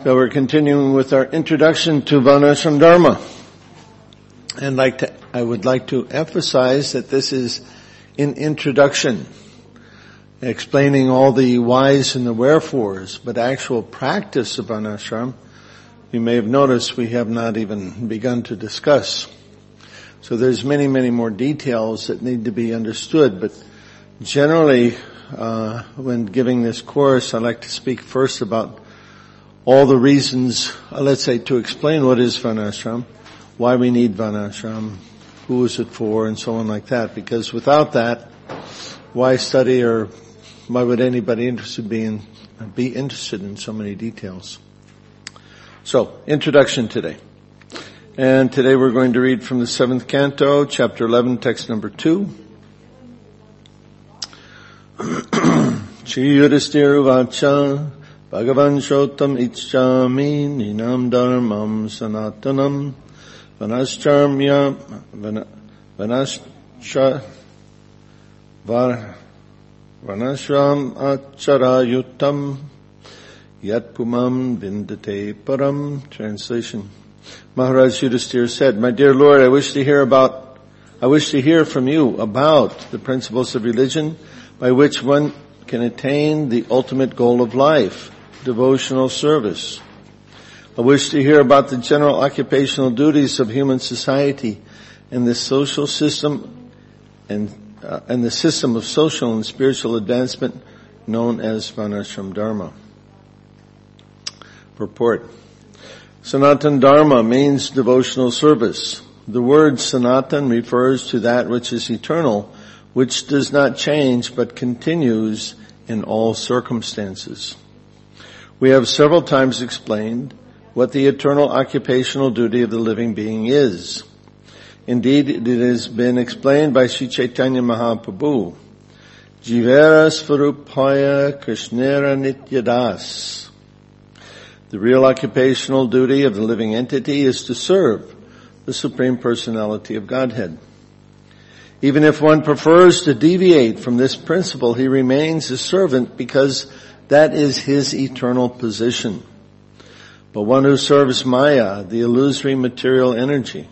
So we're continuing with our introduction to Varnashram Dharma. And I would like to emphasize that this is an introduction, explaining all the whys and the wherefores, but actual practice of Varnashram, you may have noticed we have not even begun to discuss. So there's many, many more details that need to be understood, but generally, when giving this course, I like to speak first about all the reasons, let's say, to explain what is Varnashram, why we need Varnashram, who is it for, and so on like that. Because without that, why study, or why would anybody be interested in so many details? So, introduction today. And today we're going to read from the 7th canto, chapter 11, text number 2. Shri Yudhisthira Uvacha Bhagavan Shotam Ichchami Ninam Dharmam Sanatanam Vanashram Acharayutam Yat Pumam Vindate Param. Translation. Maharaj Yudhisthira said, "My dear Lord, I wish to hear from you about the principles of religion by which one can attain the ultimate goal of life, devotional service. I wish to hear about the general occupational duties of human society and the social system and the system of social and spiritual advancement known as Varnashram Dharma." Purport. Sanatan Dharma means devotional service. The word Sanatan refers to that which is eternal, which does not change but continues in all circumstances. We have several times explained what the eternal occupational duty of the living being is. Indeed, it has been explained by Sri Chaitanya Mahaprabhu. Jivera Svarupaya Krishnera Nityadas. The real occupational duty of the living entity is to serve the Supreme Personality of Godhead. Even if one prefers to deviate from this principle, he remains a servant because that is his eternal position. But one who serves Maya, the illusory material energy,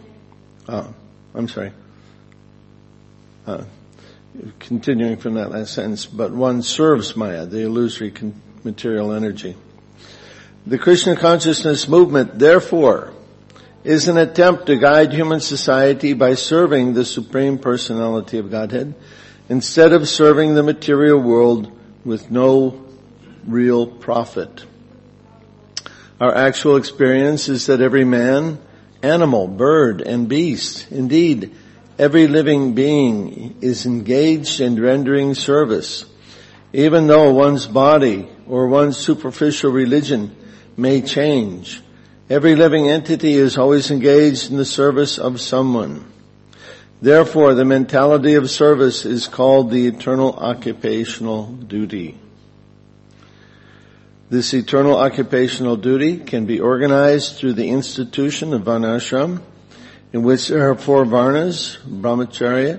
continuing from that last sentence, but one serves Maya, the illusory material energy. The Krishna consciousness movement, therefore, is an attempt to guide human society by serving the Supreme Personality of Godhead instead of serving the material world with no real profit. Our actual experience is that every man, animal, bird, and beast, indeed, every living being is engaged in rendering service, even though one's body or one's superficial religion may change. Every living entity is always engaged in the service of someone. Therefore, the mentality of service is called the eternal occupational duty. This eternal occupational duty can be organized through the institution of Varnashram, in which there are 4 Varnas, Brahmana, Kshatriya,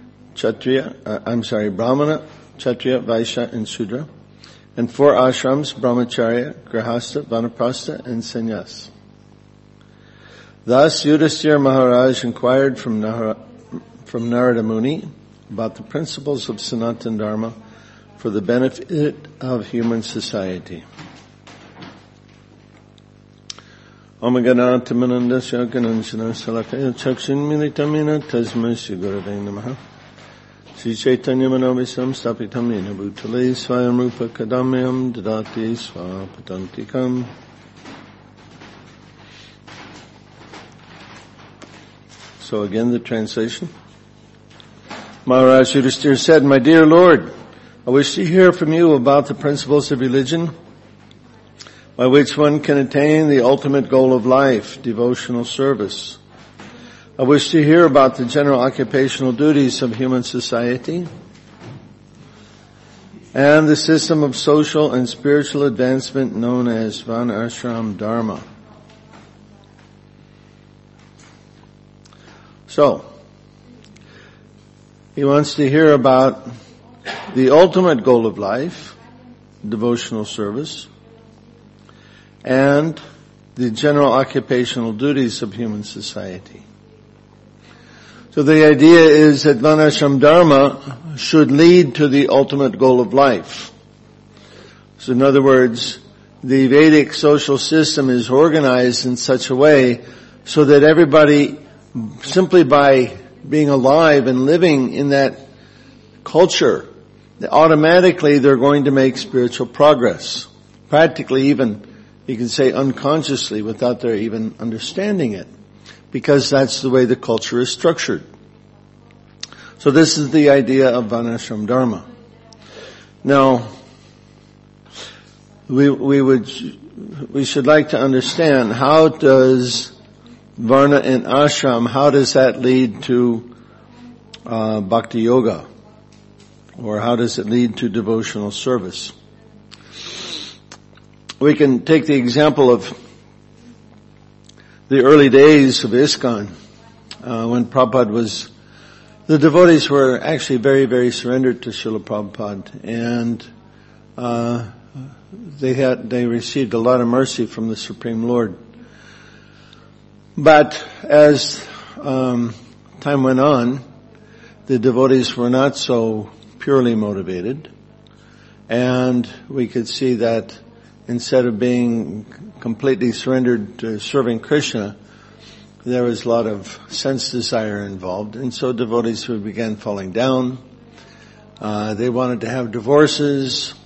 Vaishya, and Shudra, and 4 ashrams, Brahmacharya, Grihastha, Vanaprastha, and Sannyas. Thus, Yudhisthira Maharaj inquired from Narada Muni about the principles of Sanatana Dharma for the benefit of human society. Om Ganata Manandasya Gananshana Salakaya Chakshin Militamina Tasma Shri Gurave Namaha Shri Chaitanya Manovisam Stapitam Yena Bhutale Swayam Rupa Kadamyam Dadati Swapatantikam. So again, the translation. Maharaj Yudhisthira said, "My dear Lord, I wish to hear from you about the principles of religion by which one can attain the ultimate goal of life, devotional service. I wish to hear about the general occupational duties of human society and the system of social and spiritual advancement known as Varnashram Dharma." So, he wants to hear about the ultimate goal of life, devotional service, and the general occupational duties of human society. So the idea is that Varnashram Dharma should lead to the ultimate goal of life. So in other words, the Vedic social system is organized in such a way so that everybody, simply by being alive and living in that culture, automatically they're going to make spiritual progress. Practically even, you can say unconsciously, without their even understanding it, because that's the way the culture is structured. So this is the idea of Varnashram Dharma. Now, we should like to understand, how does Varna and Ashram, how does that lead to Bhakti Yoga? Or how does it lead to devotional service? We can take the example of the early days of ISKCON, when Prabhupada was, the devotees were actually very, very surrendered to Srila Prabhupada, and they received a lot of mercy from the Supreme Lord. But as time went on, the devotees were not so purely motivated, and we could see that instead of being completely surrendered to serving Krishna, there was a lot of sense desire involved, and so devotees began falling down. They wanted to have divorces,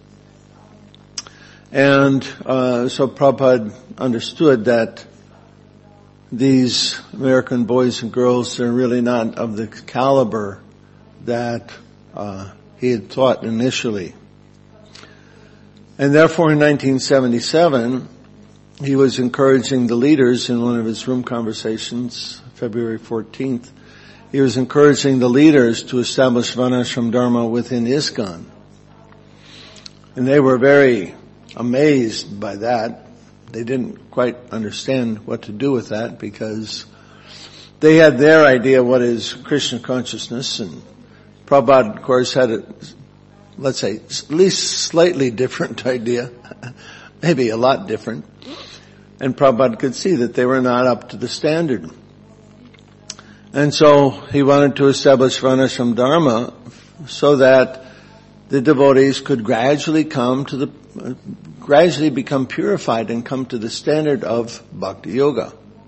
and so Prabhupada understood that these American boys and girls are really not of the caliber that he had thought initially. And therefore in 1977, he was encouraging the leaders in one of his room conversations, February 14th, he was encouraging the leaders to establish Varnashram Dharma within ISKCON. And they were very amazed by that. They didn't quite understand what to do with that, because they had their idea what is Krishna consciousness, and Prabhupada, of course, had a, let's say, at least slightly different idea, maybe a lot different. And Prabhupada could see that they were not up to the standard. And so he wanted to establish Varnashram Dharma so that the devotees could gradually become purified and come to the standard of Bhakti Yoga.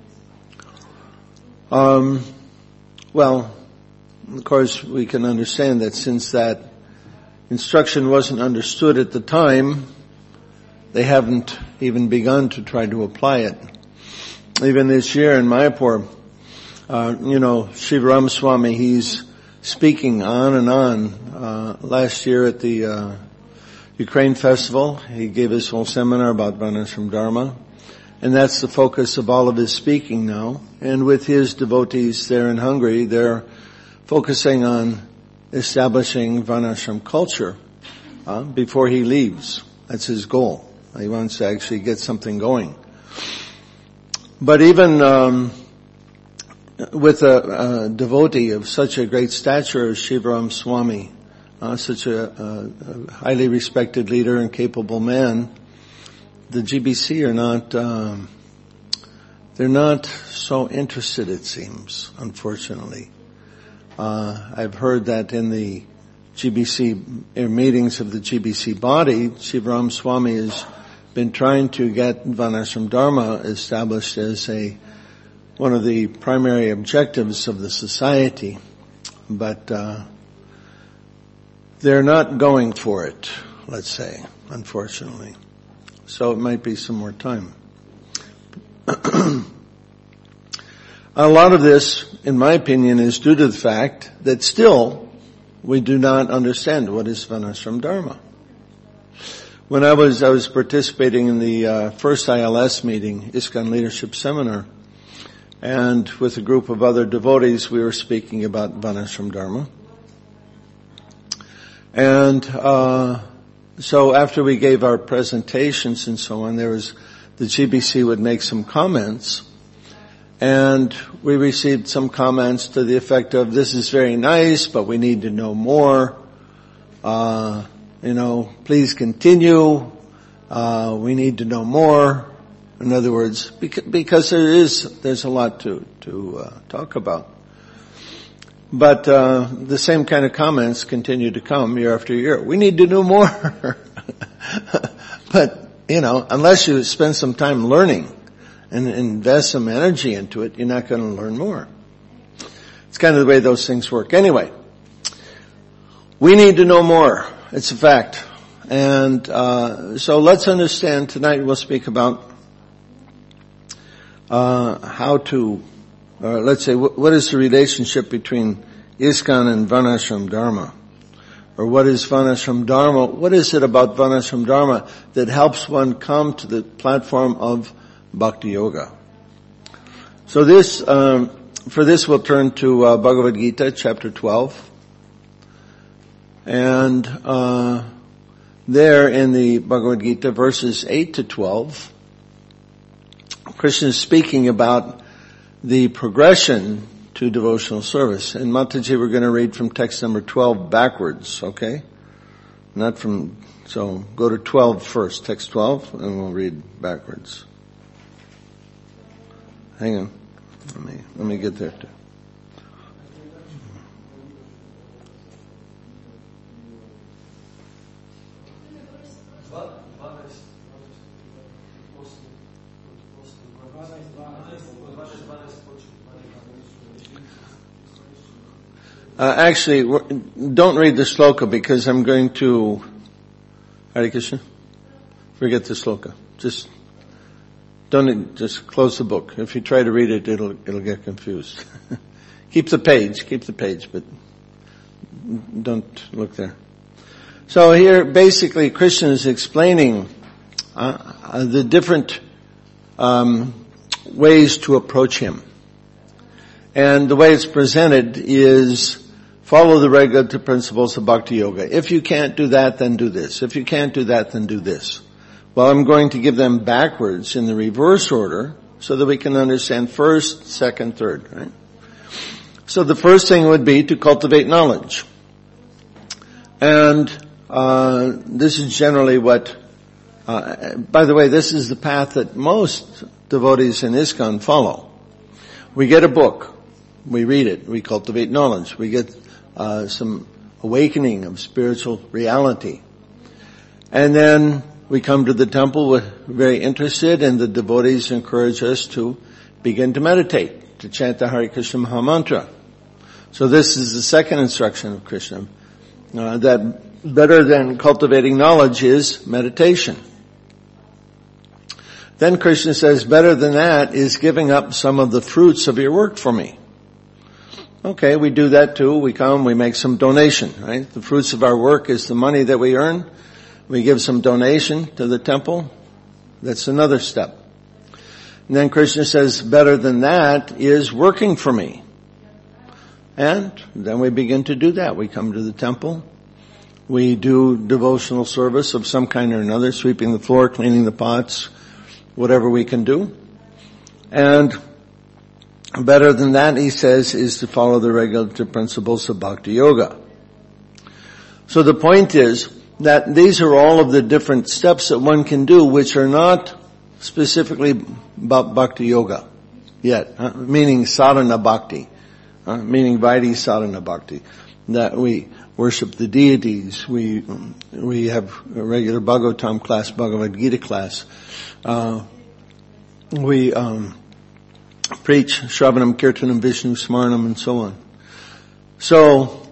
Well, of course, we can understand that since that instruction wasn't understood at the time, they haven't even begun to try to apply it. Even this year in Mayapur, Shivaram Swami, he's speaking on and on. Last year at the Ukraine Festival, he gave his whole seminar about Varnashram Dharma, and that's the focus of all of his speaking now. And with his devotees there in Hungary, they're focusing on establishing Varnashram culture before he leaves. That's his goal. He wants to actually get something going. But even with a devotee of such a great stature as Shivaram Swami, such a highly respected leader and capable man, the GBC are not, they're not so interested, it seems, unfortunately. I've heard that in the GBC meetings of the GBC body, Shivaram Swami has been trying to get Varnashram Dharma established as one of the primary objectives of the society, but they're not going for it, let's say, unfortunately. So it might be some more time. A lot of this, in my opinion, is due to the fact that still we do not understand what is Varnashram Dharma. When I was participating in the first ILS meeting, ISKCON Leadership Seminar, and with a group of other devotees, we were speaking about Varnashram Dharma. And so after we gave our presentations and so on, the GBC would make some comments, and we received some comments to the effect of, this is very nice, but we need to know more. Please continue. we need to know more. In other words, because there's a lot to talk about. But the same kind of comments continue to come year after year. We need to know more. But, unless you spend some time learning and invest some energy into it, you're not going to learn more. It's kind of the way those things work. Anyway, we need to know more. It's a fact. And so let's understand, tonight we'll speak about let's say, what is the relationship between ISKCON and Varnashram Dharma? Or what is Varnashram Dharma? What is it about Varnashram Dharma that helps one come to the platform of Bhakti Yoga? So for this we'll turn to Bhagavad Gita, chapter 12. And there in the Bhagavad Gita, verses 8 to 12, Krishna is speaking about the progression to devotional service. And Mataji, we're going to read from text number 12 backwards, okay? So go to 12 first, text 12, and we'll read backwards. Hang on. Let me get there too. Actually, don't read the sloka because I'm going to, Hare Krishna, forget the sloka. Just close the book. If you try to read it, it'll get confused. Keep the page, but don't look there. So here, basically, Krishna is explaining the different ways to approach him. And the way it's presented is follow the regulative principles of Bhakti Yoga. If you can't do that, then do this. If you can't do that, then do this. Well, I'm going to give them backwards in the reverse order so that we can understand first, second, third, right? So the first thing would be to cultivate knowledge. And this is generally what, by the way, this is the path that most devotees in ISKCON follow. We get a book. We read it. We cultivate knowledge. We get some awakening of spiritual reality. And then we come to the temple, we're very interested, and the devotees encourage us to begin to meditate, to chant the Hare Krishna Maha Mantra. So this is the second instruction of Krishna, that better than cultivating knowledge is meditation. Then Krishna says, better than that is giving up some of the fruits of your work for me. Okay, we do that too. We come, we make some donation, right? The fruits of our work is the money that we earn. We give some donation to the temple. That's another step. And then Krishna says, better than that is working for me. And then we begin to do that. We come to the temple. We do devotional service of some kind or another, sweeping the floor, cleaning the pots, whatever we can do. And better than that, he says, is to follow the regulative principles of Bhakti Yoga. So the point is that these are all of the different steps that one can do which are not specifically about Bhakti Yoga yet, meaning sadhana bhakti, meaning Vaidhi sadhana bhakti, that we worship the deities, we have a regular Bhagavatam class, Bhagavad Gita class, we preach Shravanam, Kirtanam, Vishnu, Smaranam, and so on. So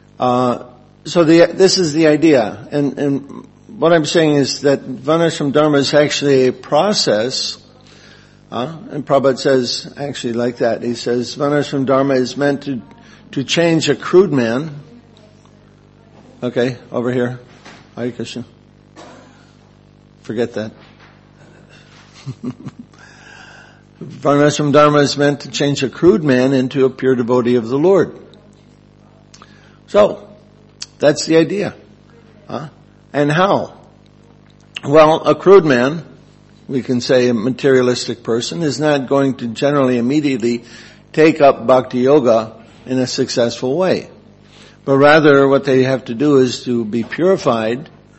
this is the idea. And what I'm saying is that Varnashram Dharma is actually a process, and Prabhupada says actually like that. He says Varnashram Dharma is meant to change a crude man. Okay, over here. Hare Krishna. Forget that. Varnashram Dharma is meant to change a crude man into a pure devotee of the Lord. So, that's the idea. And how? Well, a crude man, we can say a materialistic person, is not going to generally immediately take up Bhakti Yoga in a successful way. But rather what they have to do is to be purified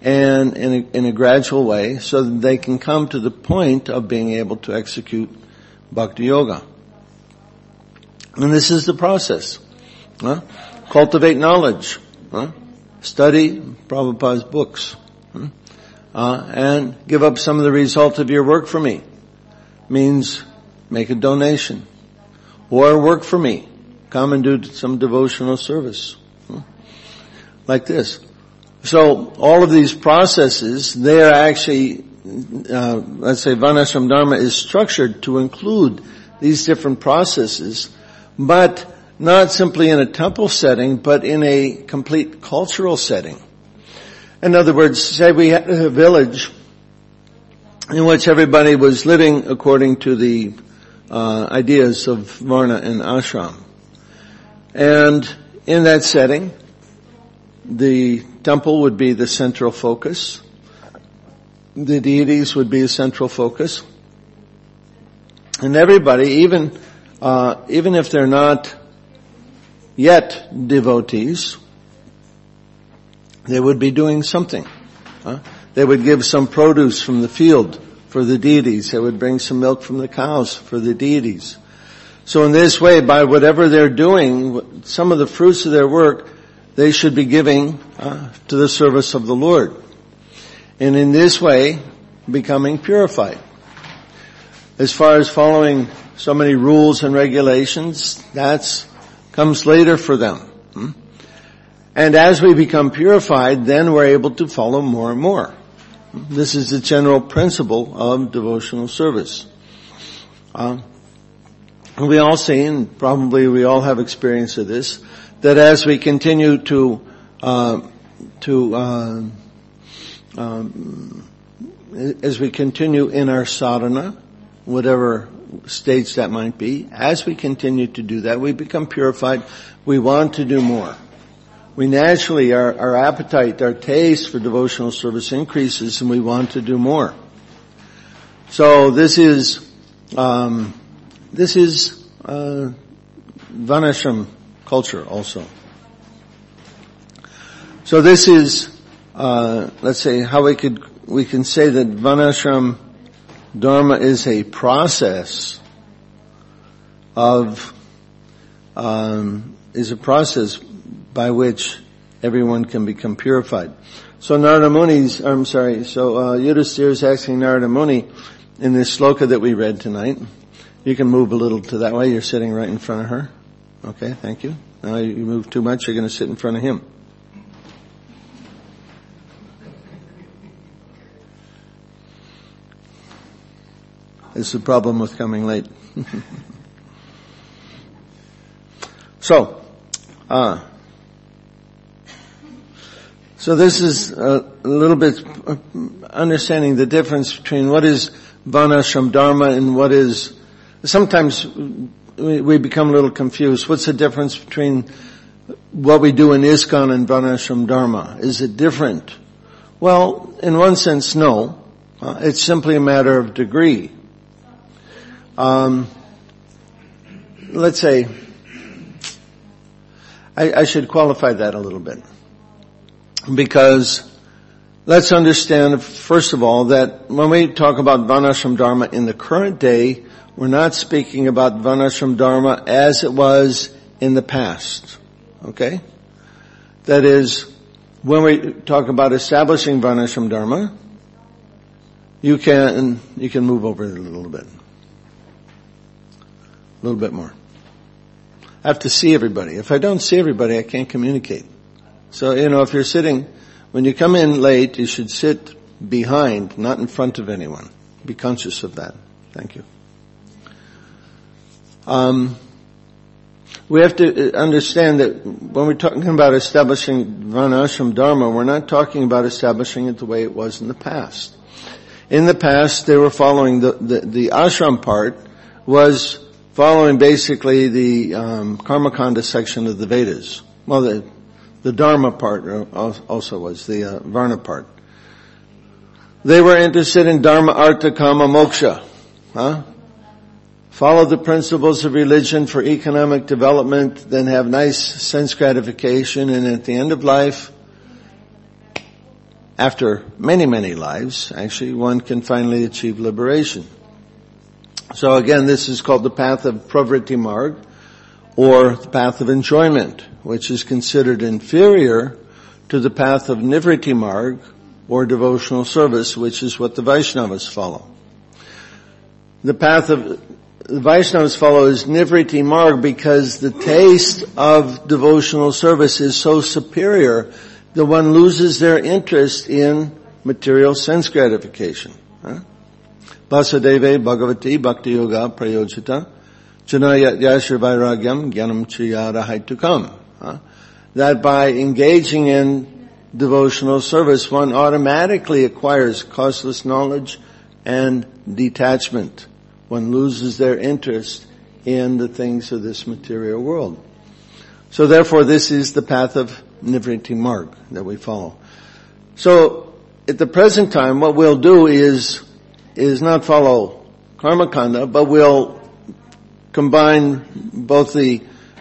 and in a gradual way so that they can come to the point of being able to execute Bhakti Yoga. And this is the process. Cultivate knowledge. Study Prabhupada's books. And give up some of the result of your work for me. Means make a donation. Or work for me. Come and do some devotional service. Like this. So all of these processes, they are actually, let's say Varnashram Dharma is structured to include these different processes, but not simply in a temple setting, but in a complete cultural setting. In other words, say we had a village in which everybody was living according to the ideas of Varna and Ashram. And in that setting, the temple would be the central focus. The deities would be a central focus. And everybody, even if they're not yet devotees, they would be doing something. They would give some produce from the field for the deities. They would bring some milk from the cows for the deities. So in this way, by whatever they're doing, some of the fruits of their work, they should be giving to the service of the Lord. And in this way, becoming purified. As far as following so many rules and regulations, that comes later for them. And as we become purified, then we're able to follow more and more. This is the general principle of devotional service. We all see, and probably we all have experience of this, that as we continue as we continue in our sadhana, whatever stage that might be, as we continue to do that, we become purified. We want to do more. We naturally, our appetite, our taste for devotional service increases, and we want to do more. So this is Varnashram culture also. So this is, let's say, how we can say that Varnashram Dharma is a process by which everyone can become purified. So Yudhisthira is asking Narada Muni in this sloka that we read tonight. You can move a little to that way. You're sitting right in front of her. Okay, thank you. Now you move too much, you're going to sit in front of him. It's the problem with coming late. So this is a little bit understanding the difference between what is Varnashram Dharma and what is, sometimes we become a little confused. What's the difference between what we do in ISKCON and Varnashram Dharma? Is it different? Well, in one sense, no. It's simply a matter of degree. Let's say, I should qualify that a little bit. Because let's understand, first of all, that when we talk about Varnashram Dharma in the current day, we're not speaking about Varnashram Dharma as it was in the past. Okay? That is, when we talk about establishing Varnashram Dharma, you can move over it a little bit. A little bit more. I have to see everybody. If I don't see everybody, I can't communicate. So, if you're sitting, when you come in late, you should sit behind, not in front of anyone. Be conscious of that. Thank you. We have to understand that when we're talking about establishing Varnashram Dharma, we're not talking about establishing it the way it was in the past. In the past, they were following the ashram part was following basically the Karmakanda section of the Vedas. Well, the Dharma part also was the Varna part. They were interested in Dharma, Artha, Kama, Moksha. Follow the principles of religion for economic development, then have nice sense gratification, and at the end of life, after many, many lives, actually, one can finally achieve liberation. So again, this is called the path of Pravritti Marg, or the path of enjoyment, which is considered inferior to the path of Nivritti Marg, or devotional service, which is what the Vaishnavas follow. The path of the Vaishnavas follow is Nivritti Marg because the taste of devotional service is so superior that one loses their interest in material sense gratification. Vasudeve Bhagavati Bhakti Yoga Prayojita Janayat Yashir Vairagyam Gyanam Chiyara Haitukam. That by engaging in devotional service, one automatically acquires causeless knowledge and detachment. One loses their interest in the things of this material world. So therefore, this is the path of Nivritti Marg that we follow. So at the present time, what we'll do is not follow Karma Kanda, but we'll combine both the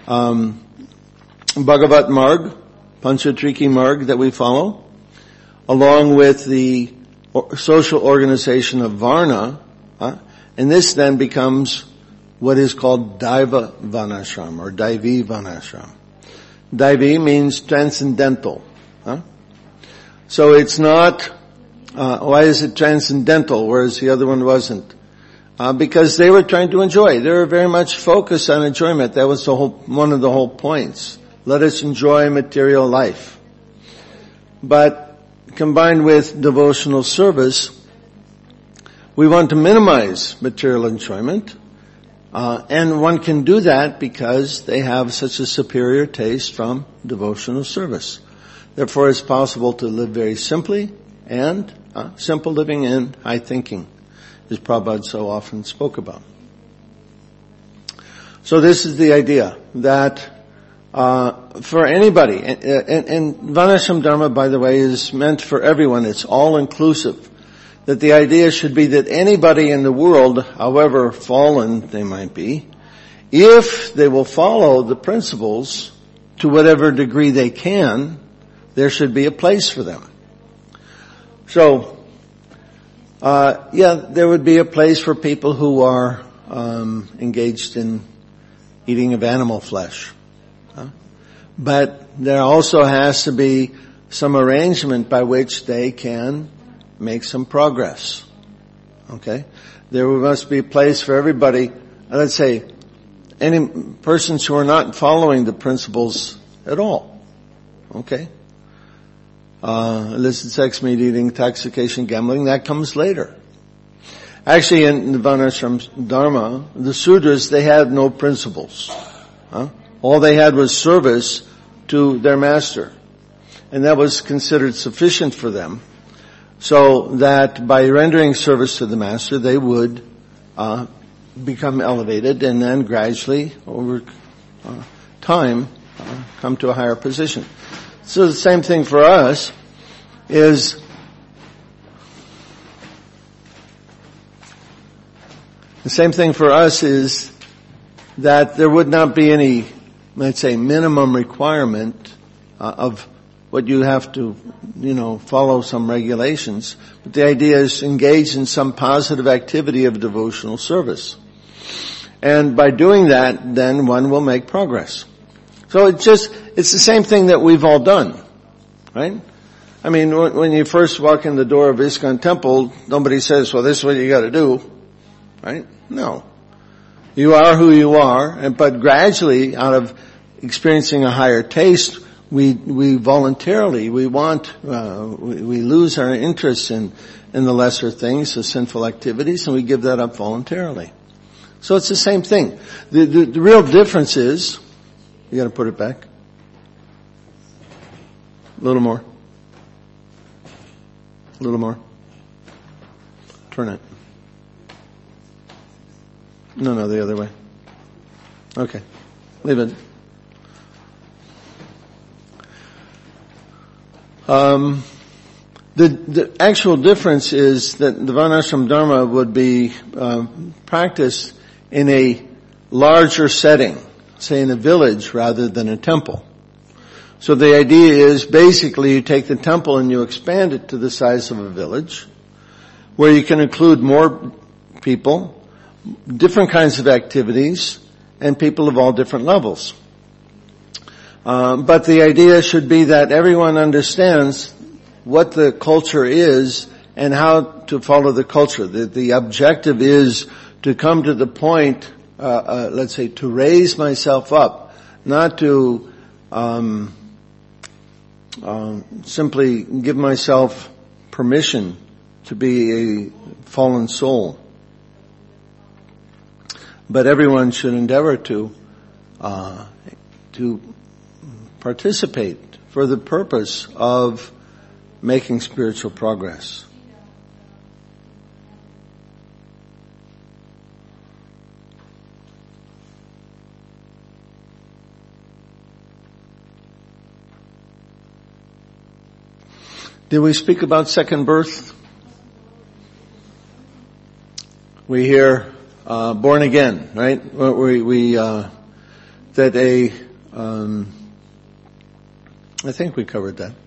Bhagavat Marg, Panchatriki Marg that we follow, along with the social organization of Varna, and this then becomes what is called Daiva Vanashram, or Daivi Vanashram. Daivi means transcendental. So it's not, why is it transcendental, whereas the other one wasn't? Because they were trying to enjoy. They were very much focused on enjoyment. That was one of the whole points. Let us enjoy material life. But combined with devotional service, we want to minimize material enjoyment, and one can do that because they have such a superior taste from devotional service. Therefore, it's possible to live very simply, and simple living and high thinking, as Prabhupada so often spoke about. So this is the idea that for anybody, and Vanashram Dharma, by the way, is meant for everyone. It's all inclusive. That the idea should be that anybody in the world, however fallen they might be, if they will follow the principles to whatever degree they can, there should be a place for them. So, there would be a place for people who are engaged in eating of animal flesh. But there also has to be some arrangement by which they can make some progress. Okay? There must be a place for everybody. Let's say, any persons who are not following the principles at all. Okay? Illicit sex, meat eating, intoxication, gambling, that comes later. Actually, in the Varnashram Dharma, the Sudras, they had no principles. All they had was service to their master. And that was considered sufficient for them. So that by rendering service to the master, they would become elevated and then gradually, over time, come to a higher position. So the same thing for us is that there would not be any, let's say, minimum requirement of what you have to, follow some regulations. But the idea is engage in some positive activity of devotional service. And by doing that, then one will make progress. So it's the same thing that we've all done, right? I mean, when you first walk in the door of ISKCON Temple, nobody says, well, this is what you gotta do, right? No. You are who you are, but gradually, out of experiencing a higher taste, we voluntarily, we lose our interest in the lesser things, the sinful activities, and we give that up voluntarily. So it's the same thing. The real difference is, you gotta put it back. A little more. A little more. Turn it. No, the other way. Okay. Leave it. The actual difference is that the Varnashram Dharma would be practiced in a larger setting, say in a village rather than a temple. So the idea is basically you take the temple and you expand it to the size of a village where you can include more people, different kinds of activities, and people of all different levels. But the idea should be that everyone understands what the culture is and how to follow the culture. The objective is to come to the point, let's say, to raise myself up, not to simply give myself permission to be a fallen soul. But everyone should endeavor to participate for the purpose of making spiritual progress. Did we speak about second birth? We hear born again, right? I think we covered that.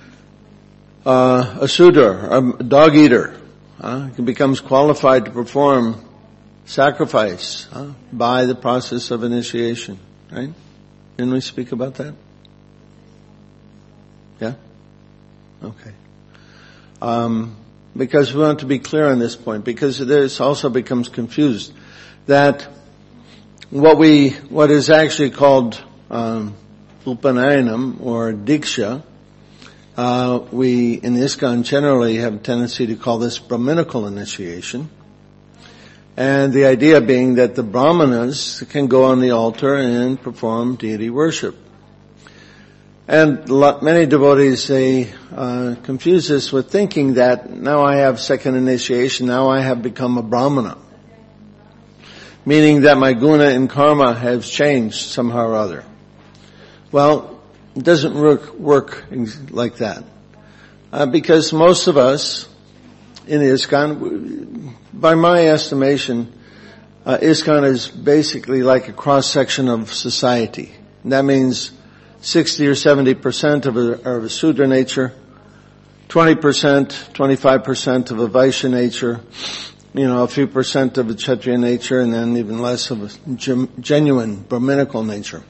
A Sudra, a dog eater, becomes qualified to perform sacrifice by the process of initiation, right? Didn't we speak about that? Yeah? Okay. Because we want to be clear on this point, because this also becomes confused. That what is actually called Upanayanam or Diksha, we in ISKCON generally have a tendency to call this Brahminical initiation. And the idea being that the Brahmanas can go on the altar and perform deity worship. And many devotees, they confuse this with thinking that now I have second initiation, now I have become a Brahmana. Meaning that my guna and karma has changed somehow or other. Well, it doesn't work like that. Because most of us in ISKCON, by my estimation, ISKCON is basically like a cross-section of society. And that means 60 or 70% of a Sudra nature, 20%, 25% of a Vaishya nature, a few percent of a Kshatriya nature, and then even less of a genuine Brahminical nature.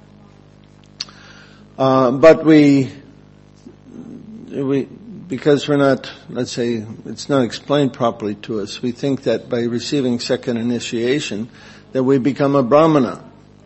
But because we're not, let's say, it's not explained properly to us, we think that by receiving second initiation, that we become a Brahmana.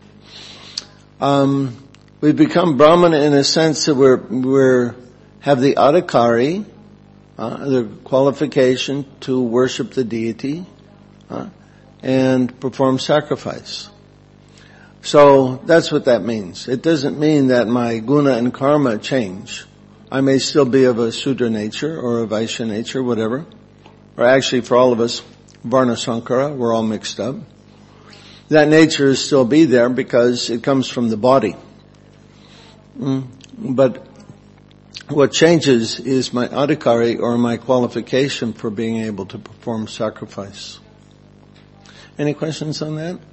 We become Brahmana in a sense that we have the adhikari, the qualification to worship the deity, and perform sacrifice. So that's what that means. It doesn't mean that my guna and karma change. I may still be of a Sudra nature or a Vaishya nature, whatever. Or actually for all of us, Varna Sankara, we're all mixed up. That nature is still be there because it comes from the body. But what changes is my adhikari or my qualification for being able to perform sacrifice. Any questions on that?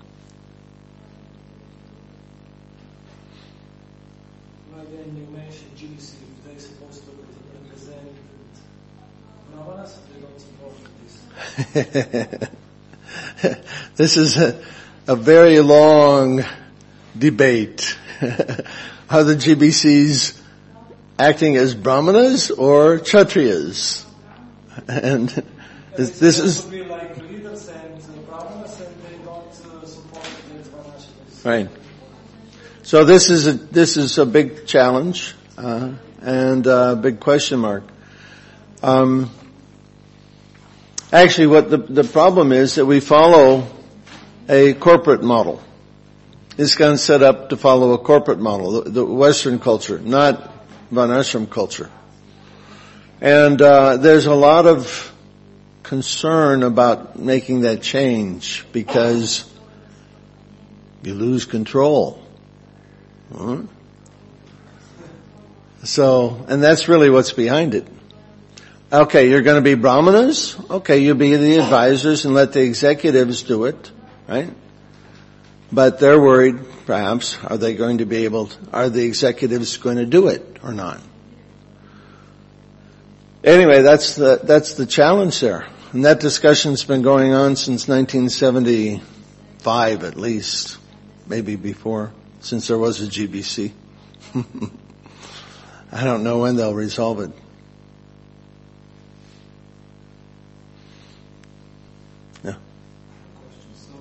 Again, you mentioned GBC, they're supposed to represent Brahmanas, they don't support this. This is a very long debate. Are the GBCs acting as Brahmanas or Kshatriyas? And this is be like leaders and Brahmanas, and they don't support the Varnashras. right. So this is a big challenge and a big question mark. Actually, what the problem is that we follow a corporate model. ISKCON set up to follow a corporate model, the Western culture, not Varnashram culture. And there's a lot of concern about making that change because you lose control. So, and that's really what's behind it. Okay, you're going to be Brahmanas? Okay, you be the advisors and let the executives do it, right? But they're worried, perhaps, are the executives going to do it or not? Anyway, that's the challenge there. And that discussion's been going on since 1975 at least, maybe before, since there was a GBC. I don't know when they'll resolve it. Yeah. So,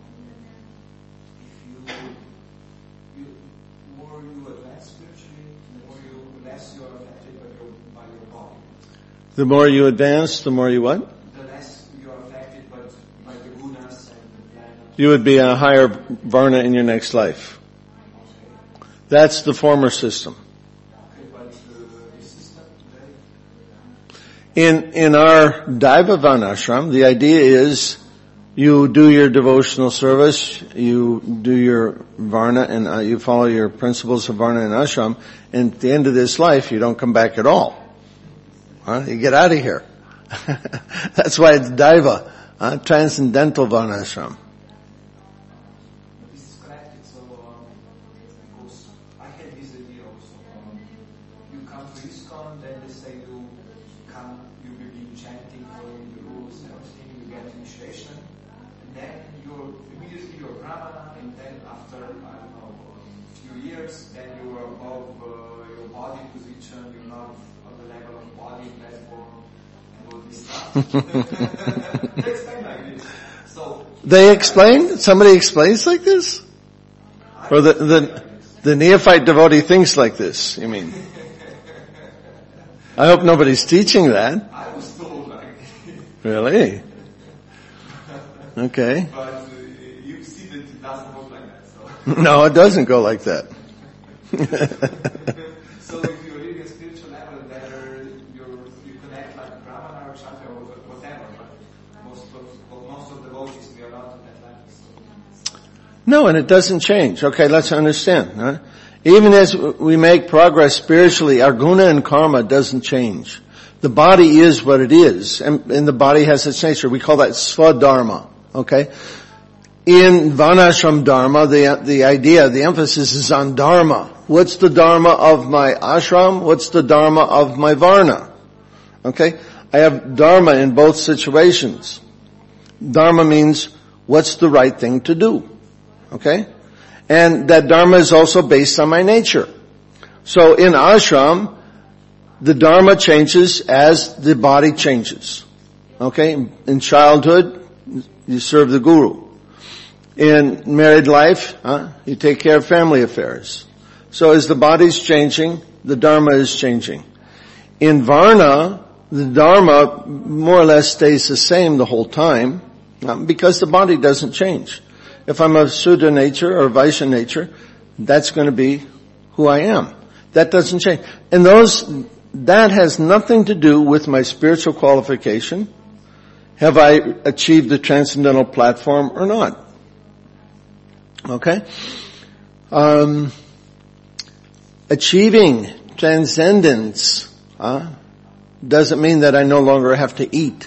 if more you advance spiritually, the less you are affected by your body. The more you advance, the more you what? The less you are affected by the gunas and the planet. You would be in a higher varna in your next life. Okay. That's the former system. Okay, but the system today? In our Daiva Varnashram, the idea is you do your devotional service, you do your Varna, and you follow your principles of Varna and Ashram, and at the end of this life, you don't come back at all. You get out of here. That's why it's Daiva, transcendental Varnashram. This is connected, so because I had this idea also. You come to ISKCON, then they say you begin chanting, following the rules and everything, you get initiation, and then immediately you're Brahmana, and then after, I don't know, a few years, then you are above your body position, you're not on the level of body, platform, and all this stuff. They explain like this. So, They explain? Somebody explains like this? Or the neophyte devotee thinks like this, you mean? I hope nobody's teaching that. I was told like Really? Okay. but you see that it doesn't work like that. So, No, it doesn't go like that. so if you're really a spiritual level, then you connect like Brahmana or Kshatriya or whatever. But most of the devotees we are not on that level. So. No, and it doesn't change. Okay, let's understand. Huh? Even as we make progress spiritually, our guna and karma doesn't change. The body is what it is, and the body has its nature. We call that swadharma. Okay? In Varnashram Dharma, the idea, the emphasis is on Dharma. What's the Dharma of my ashram? What's the Dharma of my Varna? Okay? I have Dharma in both situations. Dharma means what's the right thing to do. Okay? And that Dharma is also based on my nature. So in ashram, the Dharma changes as the body changes. Okay? In childhood, you serve the Guru. In married life, you take care of family affairs. So as the body's changing, the Dharma is changing. In Varna, the Dharma more or less stays the same the whole time, because the body doesn't change. If I'm of Sudra nature or Vaishya nature, that's going to be who I am. That doesn't change. And that has nothing to do with my spiritual qualification. Have I achieved the transcendental platform or not? Okay? Achieving transcendence doesn't mean that I no longer have to eat.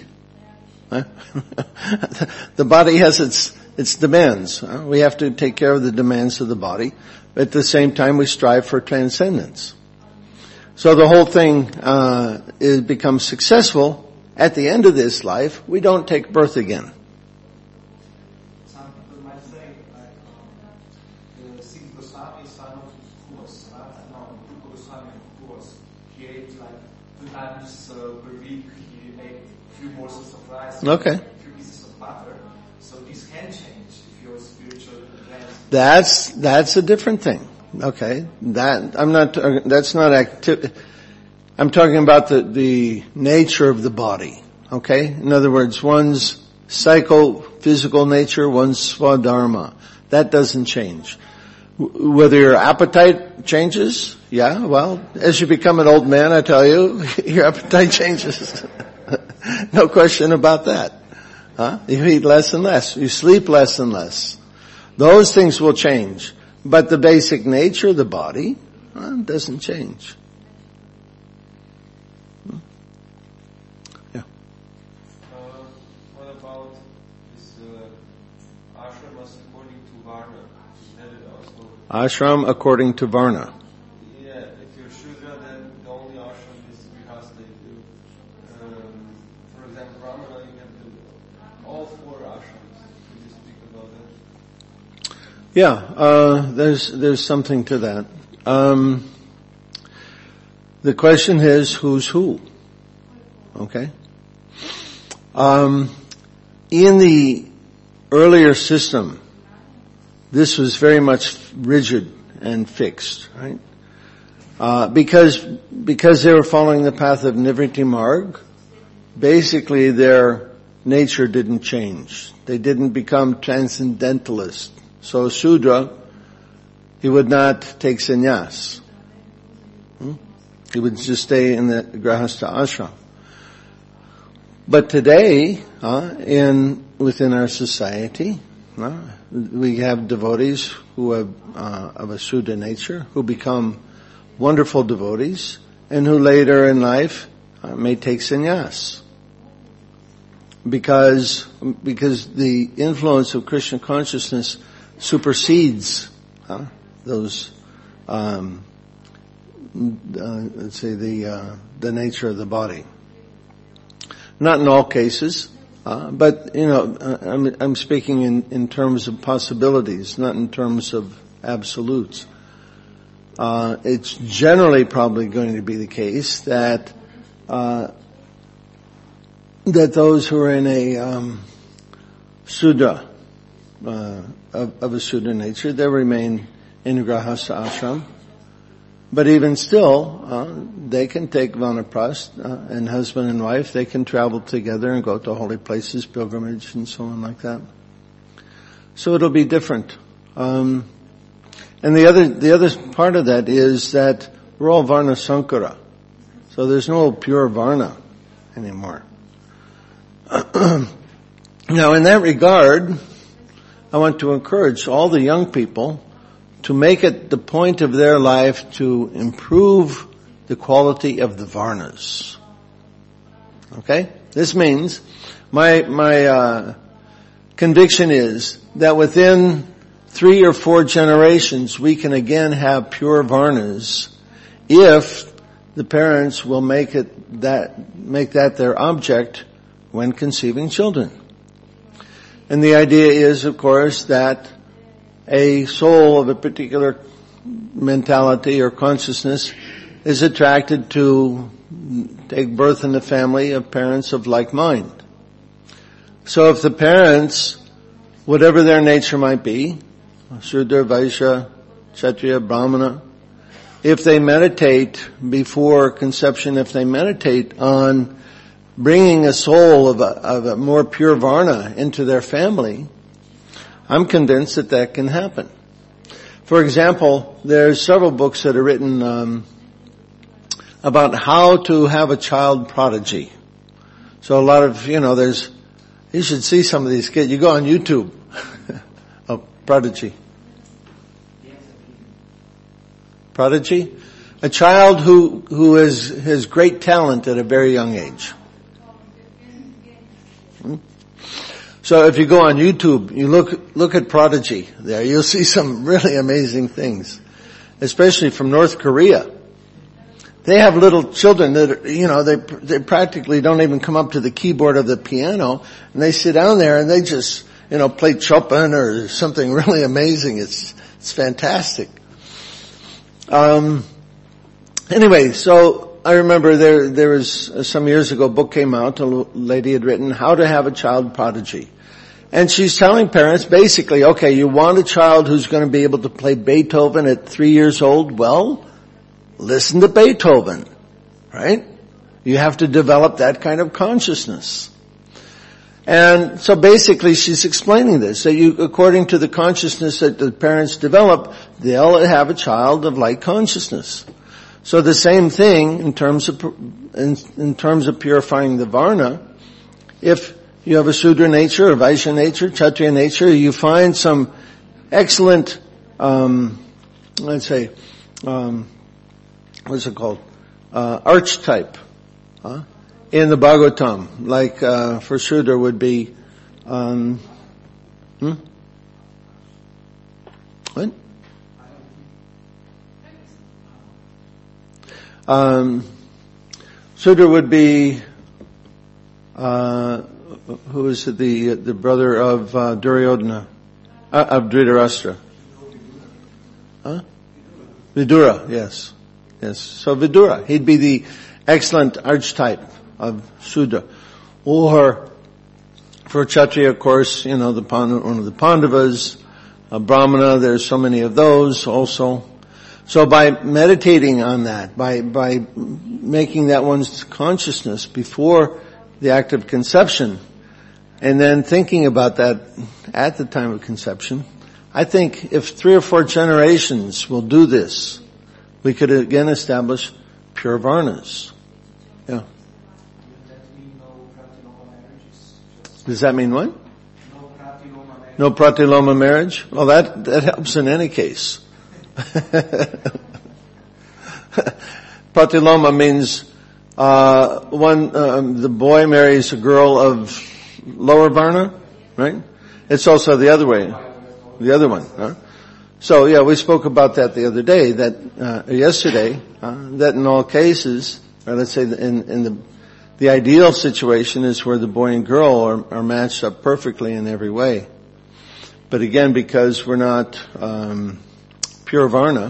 The body has its demands. We have to take care of the demands of the body. At the same time, we strive for transcendence. So the whole thing becomes successful. At the end of this life, we don't take birth again. Some people might say, like, Siddhi Goswami, son of who was, Rupa Goswami, who was, he ate like 2 times per week, he ate a few morsels of rice, Okay. a few pieces of butter. So this can change if you're spiritual advanced. That's a different thing. Okay. That's not active. I'm talking about the nature of the body. Okay? In other words, one's psycho-physical nature, one's swadharma. That doesn't change. Whether your appetite changes, yeah, well, as you become an old man, I tell you, your appetite changes. No question about that. You eat less and less. You sleep less and less. Those things will change. But the basic nature of the body doesn't change. Yeah. What about this ashramas according to Varna. That is also... Ashram according to Varna. Yeah, if you're Shudra, then the only ashram is Grihastha. For example, Brahmana, you have all 4 ashrams. Could you speak about that? Yeah, there's something to that. The question is, who's who? Okay? In the earlier system, this was very much rigid and fixed, right? Because they were following the path of Nivritti Marg, basically their nature didn't change. They didn't become transcendentalists. So Sudra, he would not take sannyas. He would just stay in the Grihastha ashram. But today, within our society, we have devotees who have of a Sudra nature, who become wonderful devotees, and who later in life may take sannyas. Because the influence of Krishna consciousness supersedes those, let's say the nature of the body. Not in all cases, but I'm speaking in terms of possibilities, not in terms of absolutes. It's generally probably going to be the case that those who are in a Sudra, of a Sudra nature, they remain in Grihastha ashram. But even still, they can take Vanaprastha, and husband and wife, they can travel together and go to holy places, pilgrimage and so on like that. So it'll be different. And the other part of that is that we're all Varna Sankara. So there's no pure Varna anymore. Now in that regard, I want to encourage all the young people to make it the point of their life to improve the quality of the Varnas. Okay? This means, my conviction is that within 3 or 4 generations we can again have pure Varnas if the parents will make that their object when conceiving children. And the idea is, of course, that a soul of a particular mentality or consciousness is attracted to take birth in the family of parents of like mind. So if the parents, whatever their nature might be, Shudra, Vaishya, Kshatriya, Brahmana, if they meditate before conception, if they meditate on bringing a soul of a more pure Varna into their family, I'm convinced that can happen. For example, there's several books that are written about how to have a child prodigy. So a lot of, you should see some of these kids. You go on YouTube. Oh, prodigy. Prodigy? A child who has great talent at a very young age. So if you go on YouTube, you look at prodigy there, you'll see some really amazing things. Especially from North Korea. They have little children that they practically don't even come up to the keyboard of the piano, and they sit down there and they just, play Chopin or something really amazing. It's fantastic. Anyway, so I remember there was some years ago a book came out, a lady had written How to Have a Child Prodigy. And she's telling parents basically, okay, you want a child who's going to be able to play Beethoven at 3 years old? Well, listen to Beethoven, right? You have to develop that kind of consciousness. And so basically she's explaining this, that according to the consciousness that the parents develop, they'll have a child of like consciousness. So the same thing in terms of purifying the Varna, if you have a Sudra nature, a Vaishya nature, Kshatriya nature, you find some excellent, what's it called? Archetype, in the Bhagavatam, like, for Sudra would be, What? Sudra would be, who is the brother of Duryodhana, of Dhritarashtra? Huh? Vidura, yes. Yes. So Vidura, he'd be the excellent archetype of Sudra. Or, for Kshatriya, of course, one of the Pandavas, Brahmana, there's so many of those also. So by meditating on that, by making that one's consciousness before the act of conception, and then thinking about that at the time of conception, I think if 3 or 4 generations will do this, we could again establish pure varnas. Yeah. Does that mean what? No pratiloma marriage? Well, that helps in any case. Pratiloma means the boy marries a girl of lower varna, right? It's also the other way, the other one. Huh? So yeah, we spoke about that the other day, yesterday, that in all cases, or let's say in the ideal situation is where the boy and girl are matched up perfectly in every way. But again, because we're not pure varna,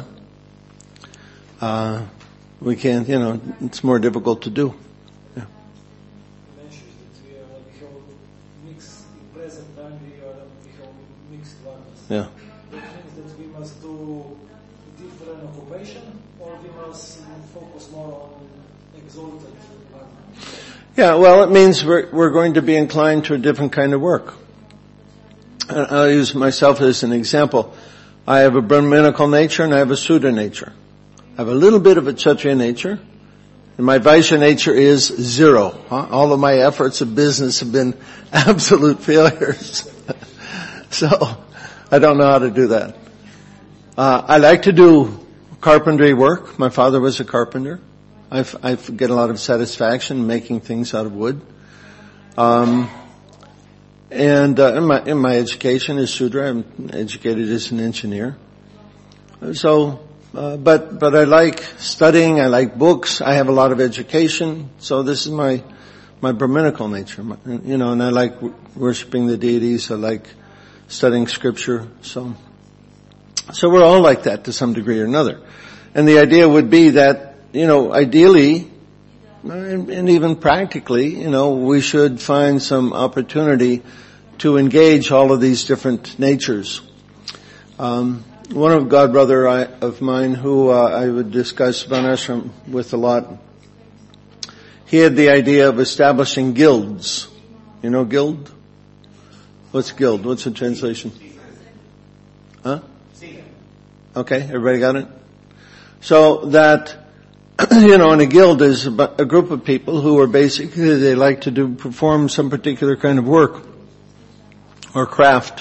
we can't, it's more difficult to do. Yeah. Mentions that we have mixed, in present time we have mixed varnas. Yeah. That means that we must do different occupation, or we must focus more on exalted varna. Yeah, well, it means we're going to be inclined to a different kind of work. I'll use myself as an example. I have a Brahminical nature and I have a Sudra nature. I have a little bit of a Kshatriya nature, and my Vaishya nature is 0. All of my efforts of business have been absolute failures. So, I don't know how to do that. I like to do carpentry work. My father was a carpenter. I get a lot of satisfaction making things out of wood. And in my education as Sudra, I'm educated as an engineer. So, but I like studying. I like books. I have a lot of education. So this is my Brahminical nature. And I like worshiping the deities. I like studying scripture. So we're all like that to some degree or another. And the idea would be that, ideally, and even practically, we should find some opportunity to engage all of these different natures. One of godbrother of mine who I would discuss Varnashram with a lot, he had the idea of establishing guilds. You know guild? What's guild? What's the translation? Huh? Okay, everybody got it? So that, and a guild is a group of people who are basically, they like to perform some particular kind of work or craft.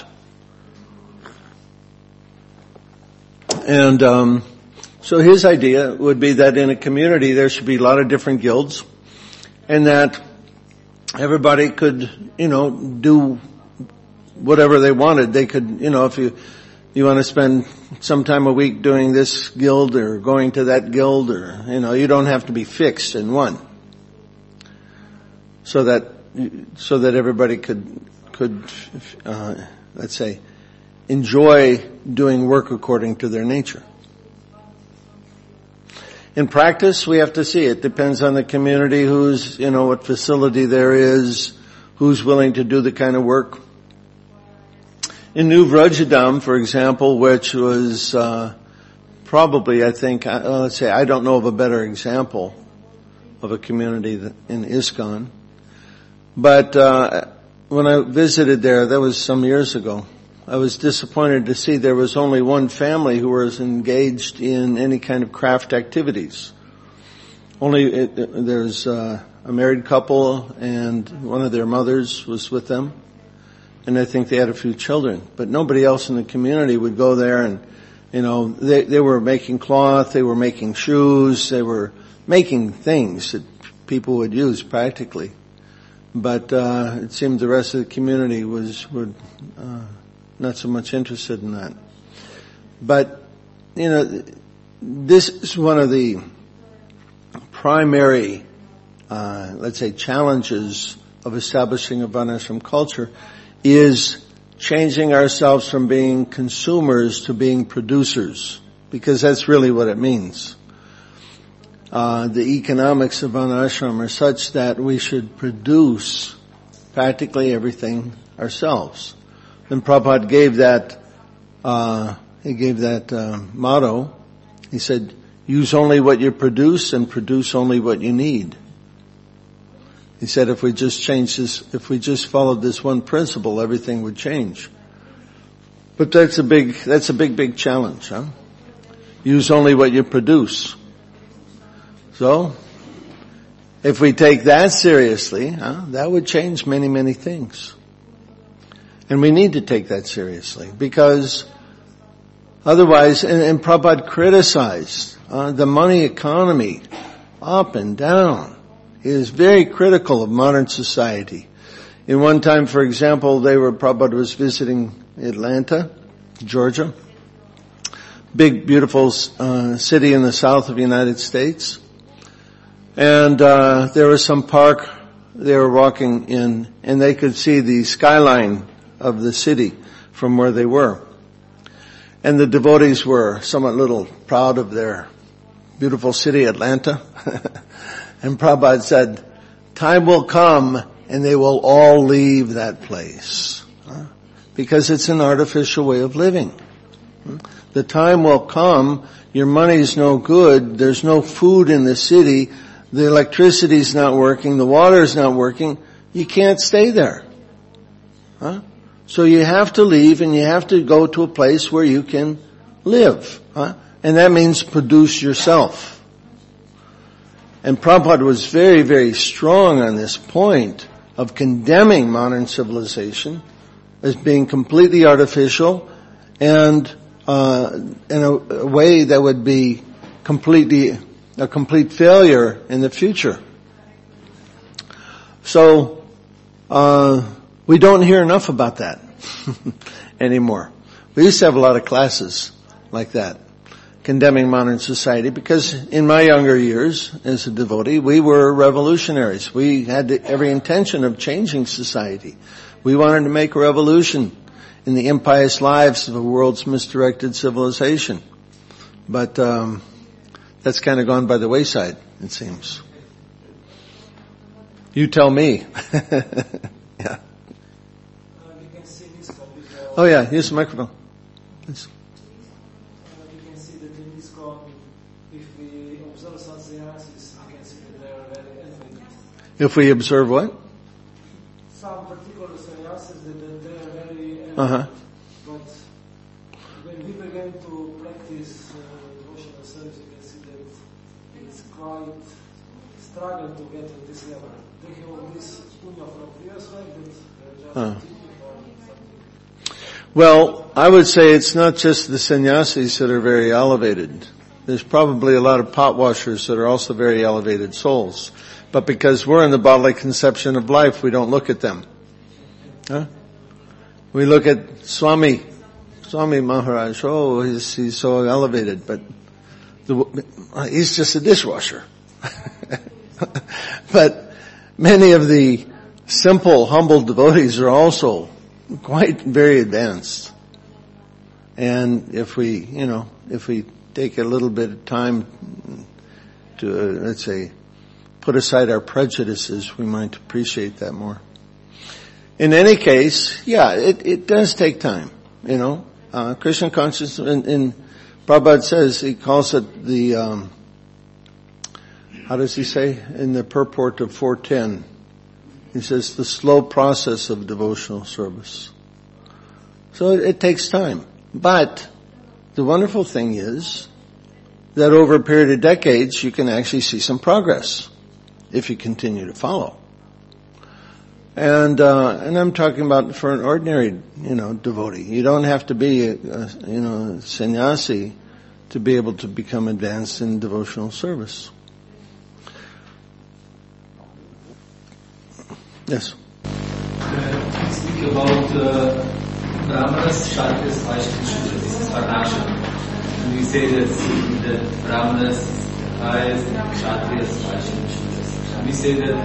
And so his idea would be that in a community there should be a lot of different guilds, and that everybody could, do whatever they wanted. They could, if you want to spend some time a week doing this guild or going to that guild, or, you don't have to be fixed in one. So that everybody could, let's say, enjoy doing work according to their nature. In practice, we have to see. It depends on the community, who's, what facility there is, who's willing to do the kind of work. In New Vrajadam, for example, which was probably, I think, let's say, I don't know of a better example of a community in ISKCON. But when I visited there, that was some years ago, I was disappointed to see there was only one family who was engaged in any kind of craft activities. There's a married couple, and one of their mothers was with them, and I think they had a few children. But nobody else in the community would go there, and they were making cloth, they were making shoes, they were making things that people would use practically. But it seemed the rest of the community were not so much interested in that. But, this is one of the primary, let's say, challenges of establishing a Varnashram culture is changing ourselves from being consumers to being producers, because that's really what it means. The economics of Varnashram are such that we should produce practically everything ourselves. Then Prabhupada gave that motto. He said, use only what you produce and produce only what you need. He said if we just followed this one principle, everything would change. But that's a big challenge, huh? Use only what you produce. So, if we take that seriously, that would change many, many things. And we need to take that seriously, because otherwise, and Prabhupada criticized the money economy up and down. He is very critical of modern society. In one time, for example, Prabhupada was visiting Atlanta, Georgia, big, beautiful city in the south of the United States. And there was some park they were walking in, and they could see the skyline of the city from where they were. And the devotees were somewhat little proud of their beautiful city, Atlanta. And Prabhupada said, time will come and they will all leave that place. Because it's an artificial way of living. The time will come, your money's no good, there's no food in the city, the electricity's not working, the water's not working, you can't stay there. So you have to leave and you have to go to a place where you can live. And that means produce yourself. And Prabhupada was very, very strong on this point of condemning modern civilization as being completely artificial and in a way that would be a complete failure in the future. So we don't hear enough about that anymore. We used to have a lot of classes like that, condemning modern society, because in my younger years as a devotee, we were revolutionaries. We had every intention of changing society. We wanted to make a revolution in the impious lives of the world's misdirected civilization. But that's kind of gone by the wayside, it seems. You tell me. Yeah. We can see this Oh yeah, use the microphone. Please. We can see that in ISKCON, if we observe some sannyasis, we can see that they are very elevated. If we observe what? Some particular sannyasis that they are very elevated. But when we begin to practice devotional service, we can see that it's quite struggle to get to this level. They have all this punya from previous life, but they're just Well, I would say it's not just the sannyasis that are very elevated. There's probably a lot of pot washers that are also very elevated souls. But because we're in the bodily conception of life, we don't look at them. We look at Swami Maharaj. Oh, he's so elevated, but he's just a dishwasher. But many of the simple, humble devotees are also quite very advanced. And if we take a little bit of time to, let's say, put aside our prejudices, we might appreciate that more. In any case, yeah, it does take time, Krishna consciousness, and Prabhupada says, he calls it the, how does he say, in the purport of 410, he says the slow process of devotional service. So it takes time. But the wonderful thing is that over a period of decades, you can actually see some progress if you continue to follow. And I'm talking about for an ordinary, devotee. You don't have to be a sannyasi to be able to become advanced in devotional service. Yes. Speak about Brahmanas, Kshatriyas, Vaishyas, this is Varnashram. And we say that Brahmanas are highest, Kshatriyas, Vaishyas, and Shudras. And we say that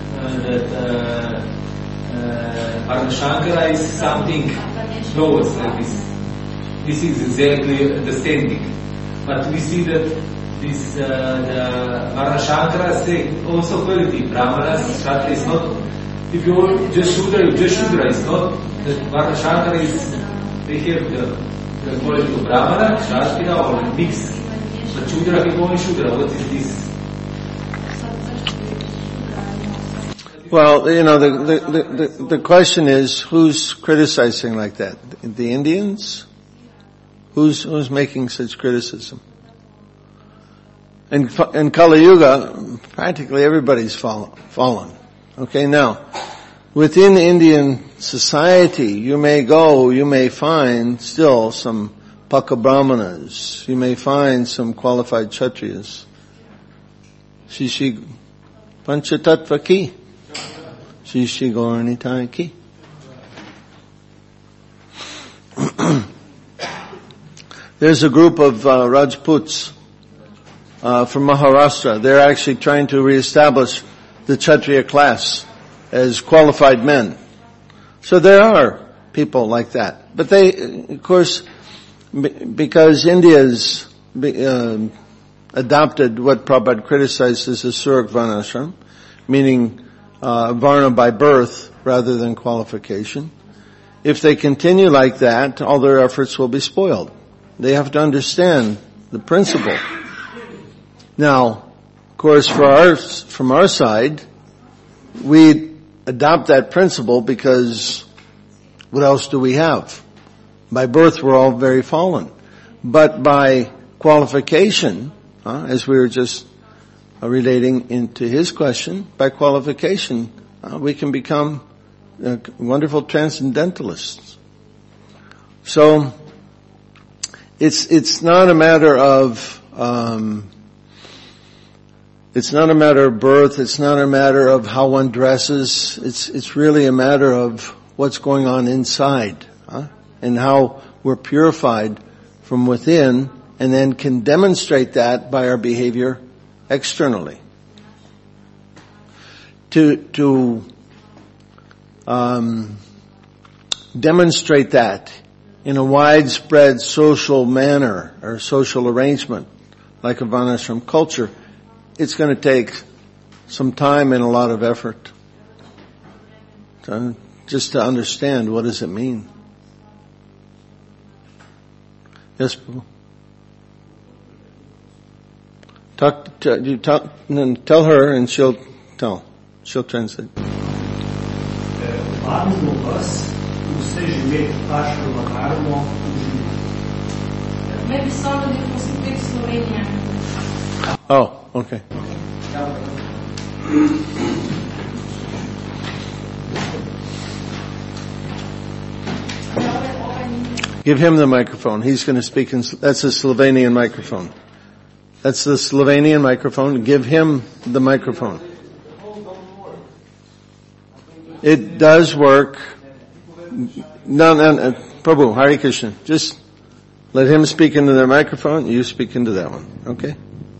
Varnashankara is something close like this. This is exactly understanding. But we see that this the Varnashankara say also quality. Brahmanas, Kshatriya is not. If you just Shudra, it's not that Varnashankara is. They have the quality of Brahmana, Kshatriya, or mix. But Shudra, people only Shudra. What is this? Well, the question is, who's criticizing like that? The Indians? Who's making such criticism? In Kali Yuga, practically everybody's fallen. Okay, now, within Indian society, you may find still some Paka Brahmanas. You may find some qualified Kshatriyas. Shishi Panchatattva ki. Shishi Gauranitai ki. There's a group of Rajputs from Maharashtra. They're actually trying to reestablish the Kshatriya class as qualified men. So there are people like that. But they, of course, because India's adopted what Prabhupada criticized as a Surak Varnashram, meaning Varna by birth rather than qualification. If they continue like that, all their efforts will be spoiled. They have to understand the principle. Now, of course, from our side, we adopt that principle because what else do we have? By birth, we're all very fallen. But by qualification, as we were just relating into his question, by qualification, we can become wonderful transcendentalists. So, it's not a matter of birth. It's not a matter of how one dresses. It's really a matter of what's going on inside, and how we're purified from within, and then can demonstrate that by our behavior externally. To demonstrate that in a widespread social manner or social arrangement, like a Varnashram culture, it's going to take some time and a lot of effort just to understand what does it mean. Yes, Prabhu. Tell her and she'll translate. Oh, okay. Give him the microphone. He's going to speak that's a Slovenian microphone. That's the Slovenian microphone. Give him the microphone. It does work. No, Prabhu, Hare Krishna. Just let him speak into the microphone, you speak into that one. Okay?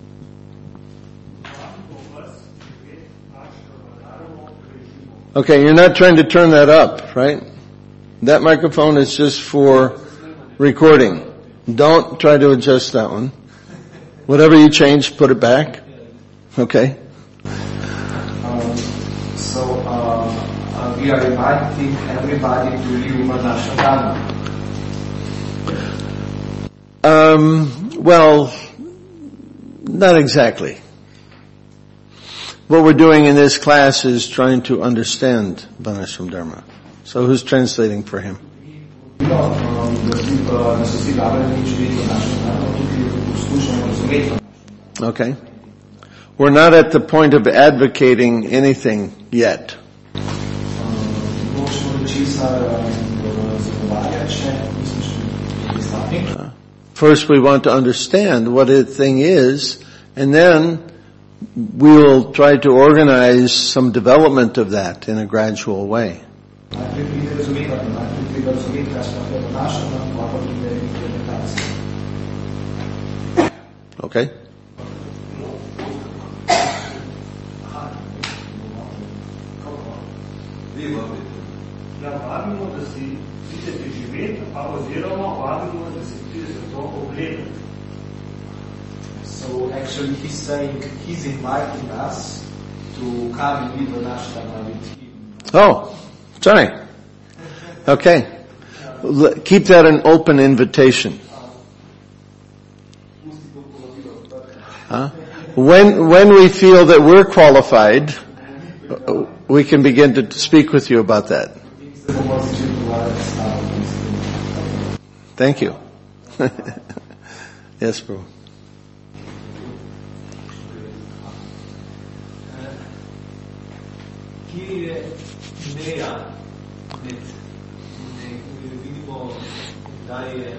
Okay, you're not trying to turn that up, right? That microphone is just for recording. Don't try to adjust that one. Whatever you change, put it back. Okay? We are inviting everybody to live Varnashram Dharma. Well, not exactly. What we're doing in this class is trying to understand Varnashram Dharma. So who's translating for him? Okay. We're not at the point of advocating anything yet. First we want to understand what a thing is, and then we'll try to organize some development of that in a gradual way. Okay? Ja, vabimo, da si pridete živeti, a oziroma vabimo, da si pridete to ogledati. So actually he's saying he's inviting us to come and live an ashrama with him. Oh, sorry. Okay. Keep that an open invitation. When we feel that we're qualified, we can begin to speak with you about that. Thank you. Yes, bro. Kje je meja med vidimo, da je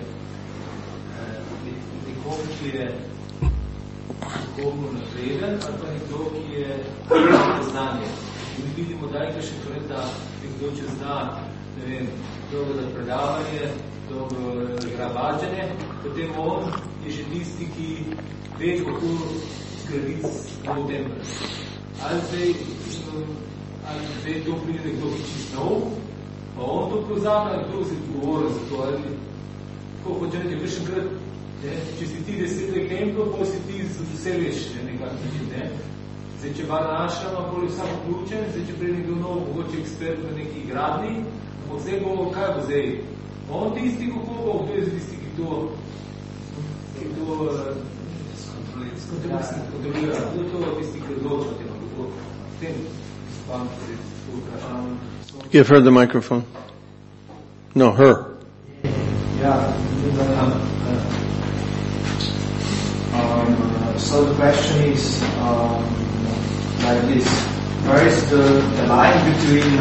nekom, ki je duhovno napreden, ali pa nekdo, ki je znanje. In vidimo, da je še torej, da nekdo, če zna, ne vem, dobro da predavanje, dobro igra vađanje, potem on je že tisti, ki ve, kako zgraditi nov tempelj. Ali zdaj to pride nekdo, ki čist nov, pa on to prevzame, ali kdo se odgovoril za to, ali tako hoče nekaj prejšnjkrat, če si ti 10 lekempov, pa si ti vse veš, nekak način, ne. Zdaj, če bar našama, bolj vsak vključen, zdaj, če prej nekdo nov, mogoče ekspert v neki gradni, zdaj bo, kaj bo zdaj? On tisti, kako bo, kdo je tisti, ki to skontrolira, kdo to tisti, ki odloča tem, kako s tem vam to vprašam. Give her the microphone. No, her. Yeah. So the question is like this: where is the line between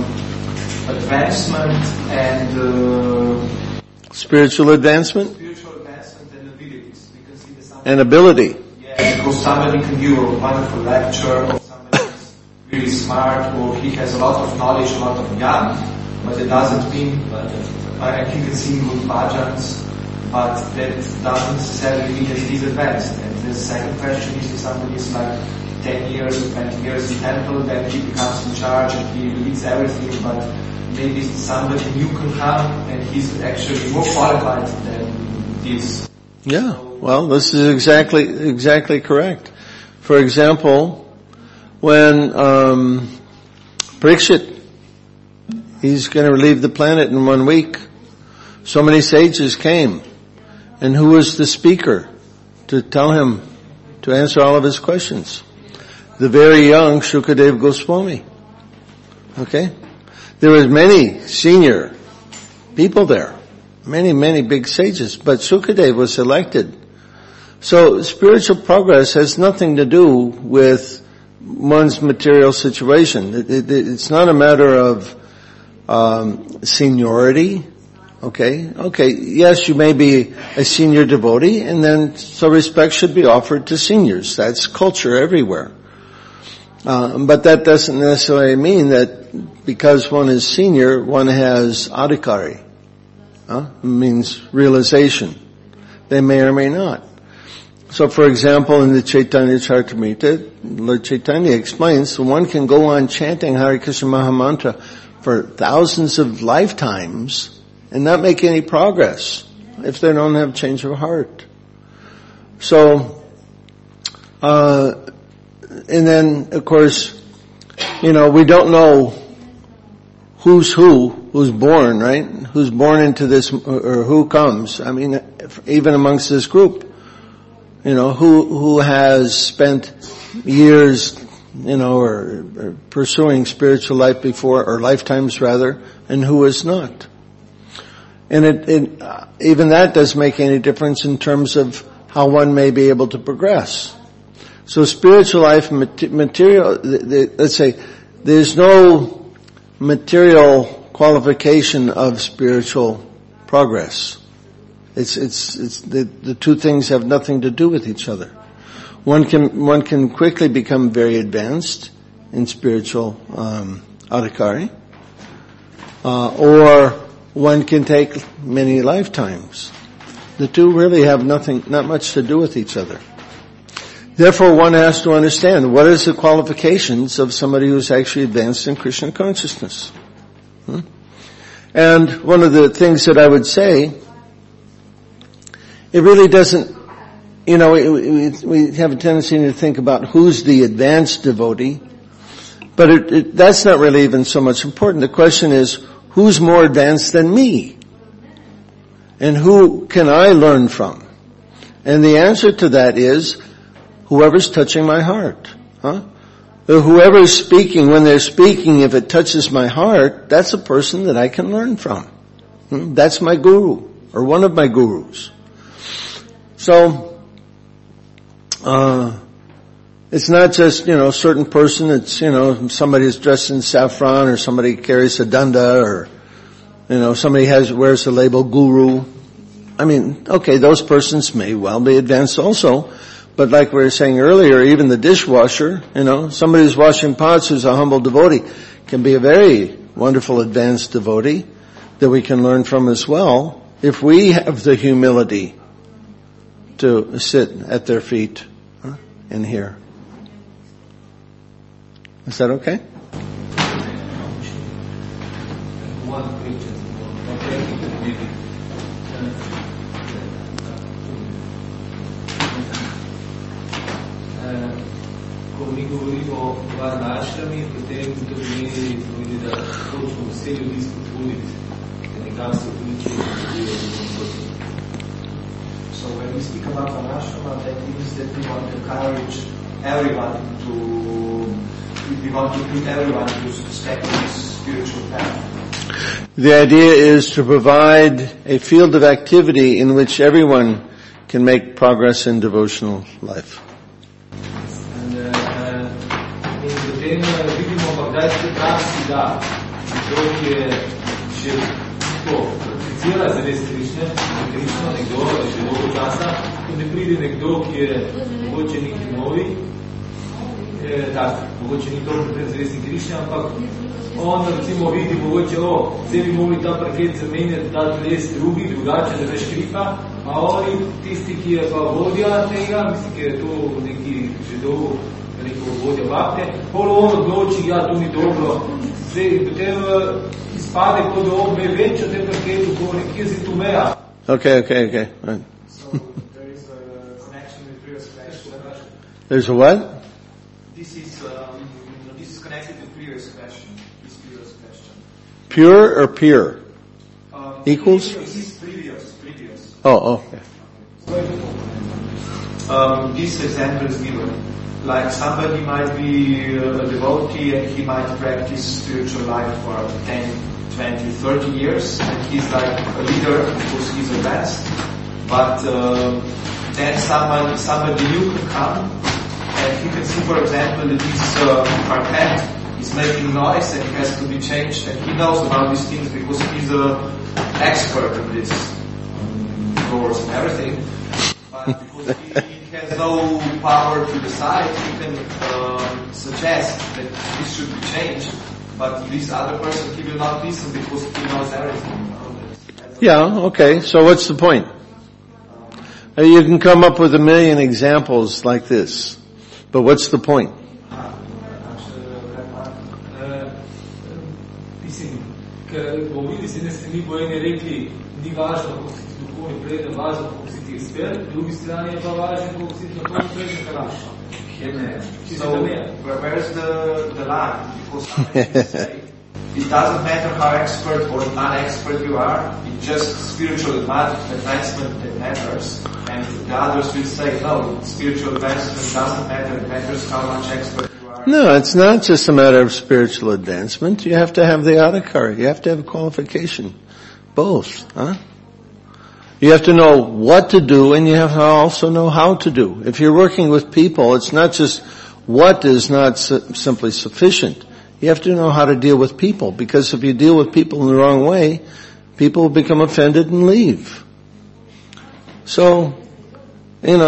advancement and spiritual advancement? Spiritual advancement and abilities. Because and ability. Yeah, because somebody can give a wonderful lecture, or somebody is really smart, or he has a lot of knowledge, a lot of jnana, but it doesn't mean he can sing good bhajans, but that doesn't necessarily mean that he's advanced. And the second question is, if somebody is like 10 years or 20 years in temple, then he becomes in charge and he leads everything, but maybe somebody new can come and he's actually more qualified than this. Yeah, well, this is exactly correct. For example, when Parikshit, he's going to leave the planet in 1 week. So many sages came. And who was the speaker to tell him to answer all of his questions? The very young Shukadev Goswami. Okay? There was many senior people there. Many big sages. But Shukadev was selected. So spiritual progress has nothing to do with one's material situation. It's not a matter of seniority. Okay, yes, you may be a senior devotee, and then so respect should be offered to seniors. That's culture everywhere. But that doesn't necessarily mean that because one is senior, one has adhikari. It means realization. They may or may not. So for example, in the Chaitanya Charitamrita, Lord Chaitanya explains, so one can go on chanting Hare Krishna Mahamantra for thousands of lifetimes and not make any progress if they don't have change of heart. So, and then of course, we don't know who's born, right? Who's born into this, or who comes. I mean, even amongst this group, who has spent years, or pursuing spiritual life before, or lifetimes rather, and who is not. And even that doesn't make any difference in terms of how one may be able to progress. So spiritual life, material, let's say, there's no material qualification of spiritual progress. It's the two things have nothing to do with each other. One can quickly become very advanced in spiritual, adhikari, or one can take many lifetimes. The two really have not much to do with each other. Therefore, one has to understand what is the qualifications of somebody who's actually advanced in Krishna consciousness. And one of the things that I would say, it really doesn't, we have a tendency to think about who's the advanced devotee, but that's not really even so much important. The question is, who's more advanced than me? And who can I learn from? And the answer to that is, whoever's touching my heart. Whoever's speaking, when they're speaking, if it touches my heart, that's a person that I can learn from. That's my guru, or one of my gurus. So, it's not just, a certain person. It's, somebody is dressed in saffron, or somebody carries a danda, or, somebody wears the label guru. I mean, okay, those persons may well be advanced also. But like we were saying earlier, even the dishwasher, somebody who's washing pots who's a humble devotee can be a very wonderful advanced devotee that we can learn from as well if we have the humility to sit at their feet and hear. Is that okay? One question. Ko mi govorimo o varnašrami, potem to pomeni, da hočemo vse ljudi spodbuditi, da nekam se vključijo. So when we speak about varnashrama, that means that we want to encourage everyone we want to put everyone to step on this spiritual path. The idea is to provide a field of activity in which everyone can make progress in devotional life. In potem vidimo pa kdaj se praksi, da nekdo, ki je že prakticira zares Krišno, nekdo že dolgo časa, ko ne pride nekdo, ki je mogoče neki novi, mogoče ni toliko pred zaresni Krišne, ampak on recimo vidi mogoče, zdaj bi mogli ta parket zamenjati, dati les drugače, da ne škripa, a oni, tisti, ki je pa vodja tega, mislim, ki je to neki že dolgo neko vodja bakte, pol on odloči, to ni dobro. Zdaj, potem izpade, ko do obve več od tem parketu, ko nekje zdi tu meja. Okay. Right. So there is a connection with previous question. There's a what? This is connected to previous question. Pure or peer? Equals? This is previous. Oh, okay. This example is given. Like somebody might be a devotee and he might practice spiritual life for 10, 20, 30 years and he's like a leader because he's advanced. But then somebody new can come and he can see, for example, that this parquet is making noise and it has to be changed and he knows about these things because he's an expert in this doors and everything. But because he has no power to decide, he can suggest that this should be changed, but this other person, he will not listen because he knows everything. Yeah, okay, so what's the point? You can come up with 1 million examples like this, but what's the point? Mislim, ker bovili se ne strani bojeni rekli, ni važno, kako si ti duhovni preden, važno, kako si ti ekspert, v drugi strani je pa važno, kako si ti duhovni preden karaš. So, where's the line? Because sometimes say, it doesn't matter how expert or non-expert you are, it's just spiritual advancement that matters. And the others will say, no, spiritual advancement doesn't matter, it matters how much expert you are. No, it's not just a matter of spiritual advancement. You have to have the adhikar. You have to have qualification. Both, You have to know what to do and you have to also know how to do. If you're working with people, it's not just what is not simply sufficient. You have to know how to deal with people, because if you deal with people in the wrong way, people will become offended and leave. So, and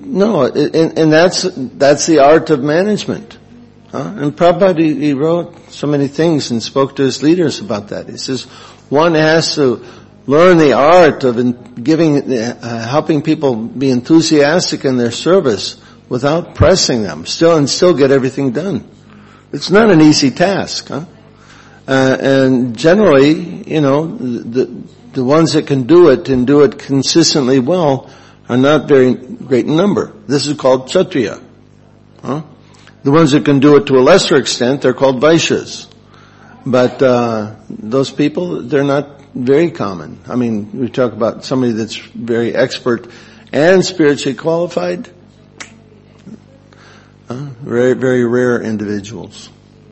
that's the art of management. And Prabhupada, he wrote so many things and spoke to his leaders about that. He says, one has to learn the art of helping people be enthusiastic in their service without pressing them, still get everything done. It's not an easy task, huh? And generally, the ones that can do it and do it consistently well are not very great in number. This is called Kshatriya. Huh? The ones that can do it to a lesser extent, they're called Vaishyas. But those people, they're not very common. I mean, we talk about somebody that's very expert and spiritually qualified. Very, very rare individuals.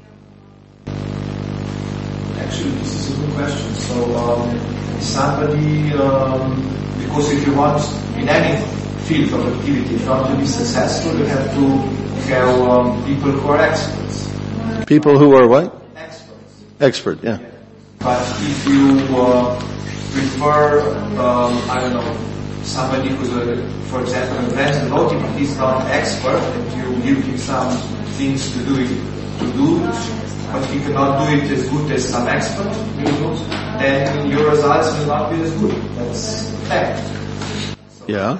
Actually, this is a good question. So, somebody, because if you want, in any field of activity, if you want to be successful, you have to have people who are experts. People who are what? Experts. Expert, yeah. But if you prefer, I don't know, somebody who's, for example, an advanced devotee, but he's not an expert, and you give him some things to do, but he cannot do it as good as some expert will do, then your results will not be as good. That's a fact. So, yeah.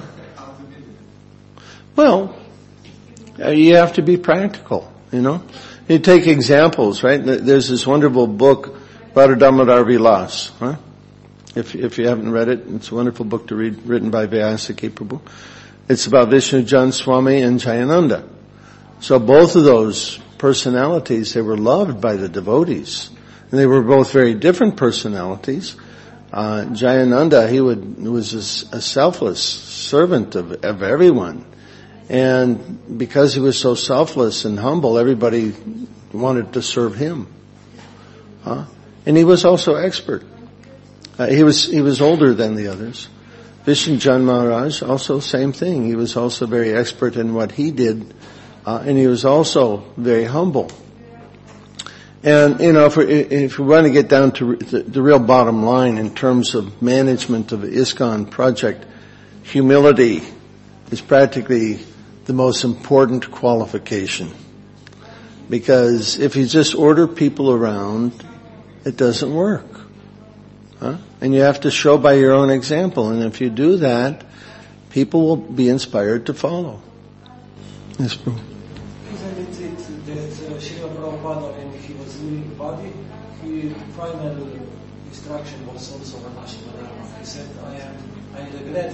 Well, you have to be practical, You take examples, right? There's this wonderful book, Radha Damodar Vilas, huh? If you haven't read it, it's a wonderful book to read, written by Vyasaki Prabhu. It's about Vishnu Jan Swami and Jayananda. So both of those personalities, they were loved by the devotees. And they were both very different personalities. Jayananda, he was a selfless servant of everyone. And because he was so selfless and humble, everybody wanted to serve him. And he was also expert. He was older than the others. Vishnu Jan Maharaj, also same thing. He was also very expert in what he did, and he was also very humble. And, if we want to get down to the real bottom line in terms of management of the ISKCON project, humility is practically the most important qualification. Because if you just order people around, it doesn't work. And you have to show by your own example. And if you do that, people will be inspired to follow. Yes, bro. Isn't it that Srila Prabhupada, when he was leaving the body, his final instruction was also Varnashram Dharma. He said, I regret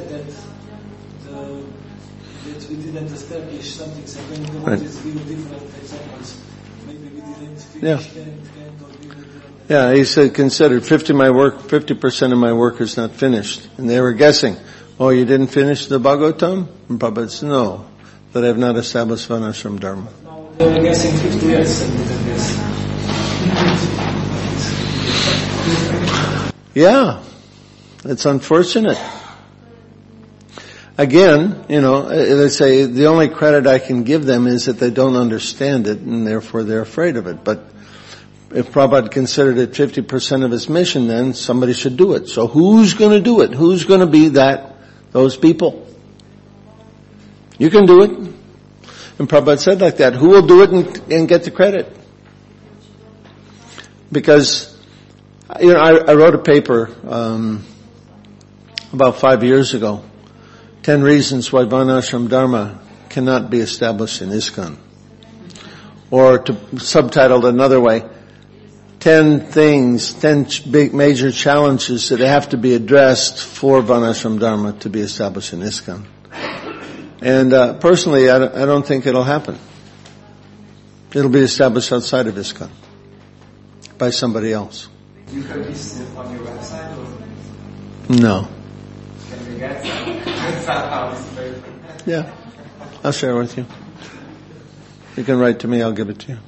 that we didn't establish something. So when the devotees give different examples, maybe we didn't finish Yeah, he said, consider 50% of my work is not finished. And they were guessing, oh, you didn't finish the Bhagavatam? And Prabhupada said, no, that I have not established Varnashram Dharma. No, they were guessing 50 years and didn't guess. Yeah, it's unfortunate. Again, they say the only credit I can give them is that they don't understand it and therefore they're afraid of it. But if Prabhupada considered it 50% of his mission, then somebody should do it. So who's going to do it? Who's going to be those people? You can do it. And Prabhupada said like that, who will do it and get the credit? Because, I wrote a paper, about 5 years ago, 10 reasons why Varnashram Dharma cannot be established in ISKCON. Or to subtitle it another way, 10 big major challenges that have to be addressed for Varnashram Dharma to be established in ISKCON. And personally, I don't think it'll happen. It'll be established outside of ISKCON by somebody else. Do you have this on your website? Or? No. Can we get somehow? Yeah, I'll share with you. You can write to me, I'll give it to you.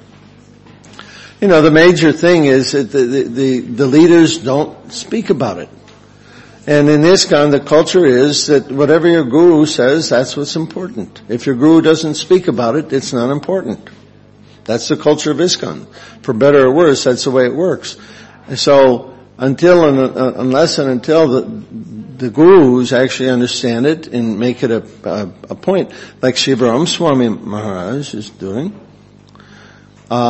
The major thing is that the leaders don't speak about it. And in ISKCON, the culture is that whatever your guru says, that's what's important. If your guru doesn't speak about it, it's not important. That's the culture of ISKCON. For better or worse, that's the way it works. So, unless the gurus actually understand it and make it a point, like Shivaram Swami Maharaj is doing,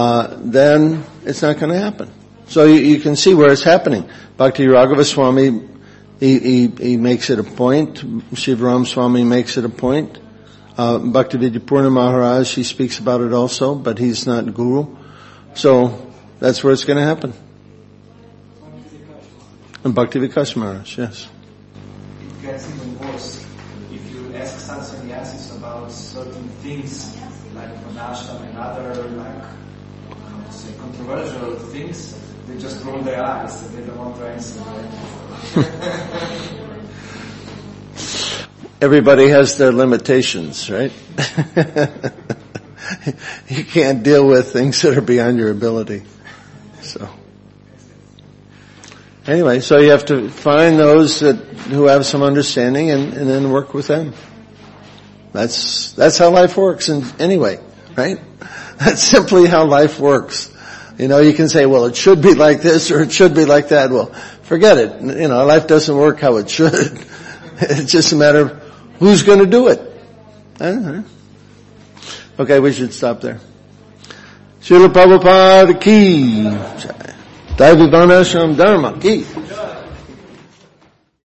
then it's not going to happen. So you can see where it's happening. Bhakti Raghava Swami He makes it a point. Shivaram Swami makes it a point. Bhaktivedanta Purna Maharaj, he speaks about it also, but he's not guru. So that's where it's going to happen. And Bhakti Vikas Maharaj, yes. It gets even worse. If you ask some sannyasis about certain things, like Varnashram and other, like, how to say, controversial things, they just roll their eyes and they don't want to answer. Everybody has their limitations, right? You can't deal with things that are beyond your ability. So, anyway, so you have to find those who have some understanding and then work with them. That's how life works anyway, right? That's simply how life works. You can say, well, it should be like this or it should be like that. Well, forget it. Life doesn't work how it should. It's just a matter of who's going to do it. Okay, we should stop there. Srila Prabhupada ki. Daivi Varnashram Dharma ki.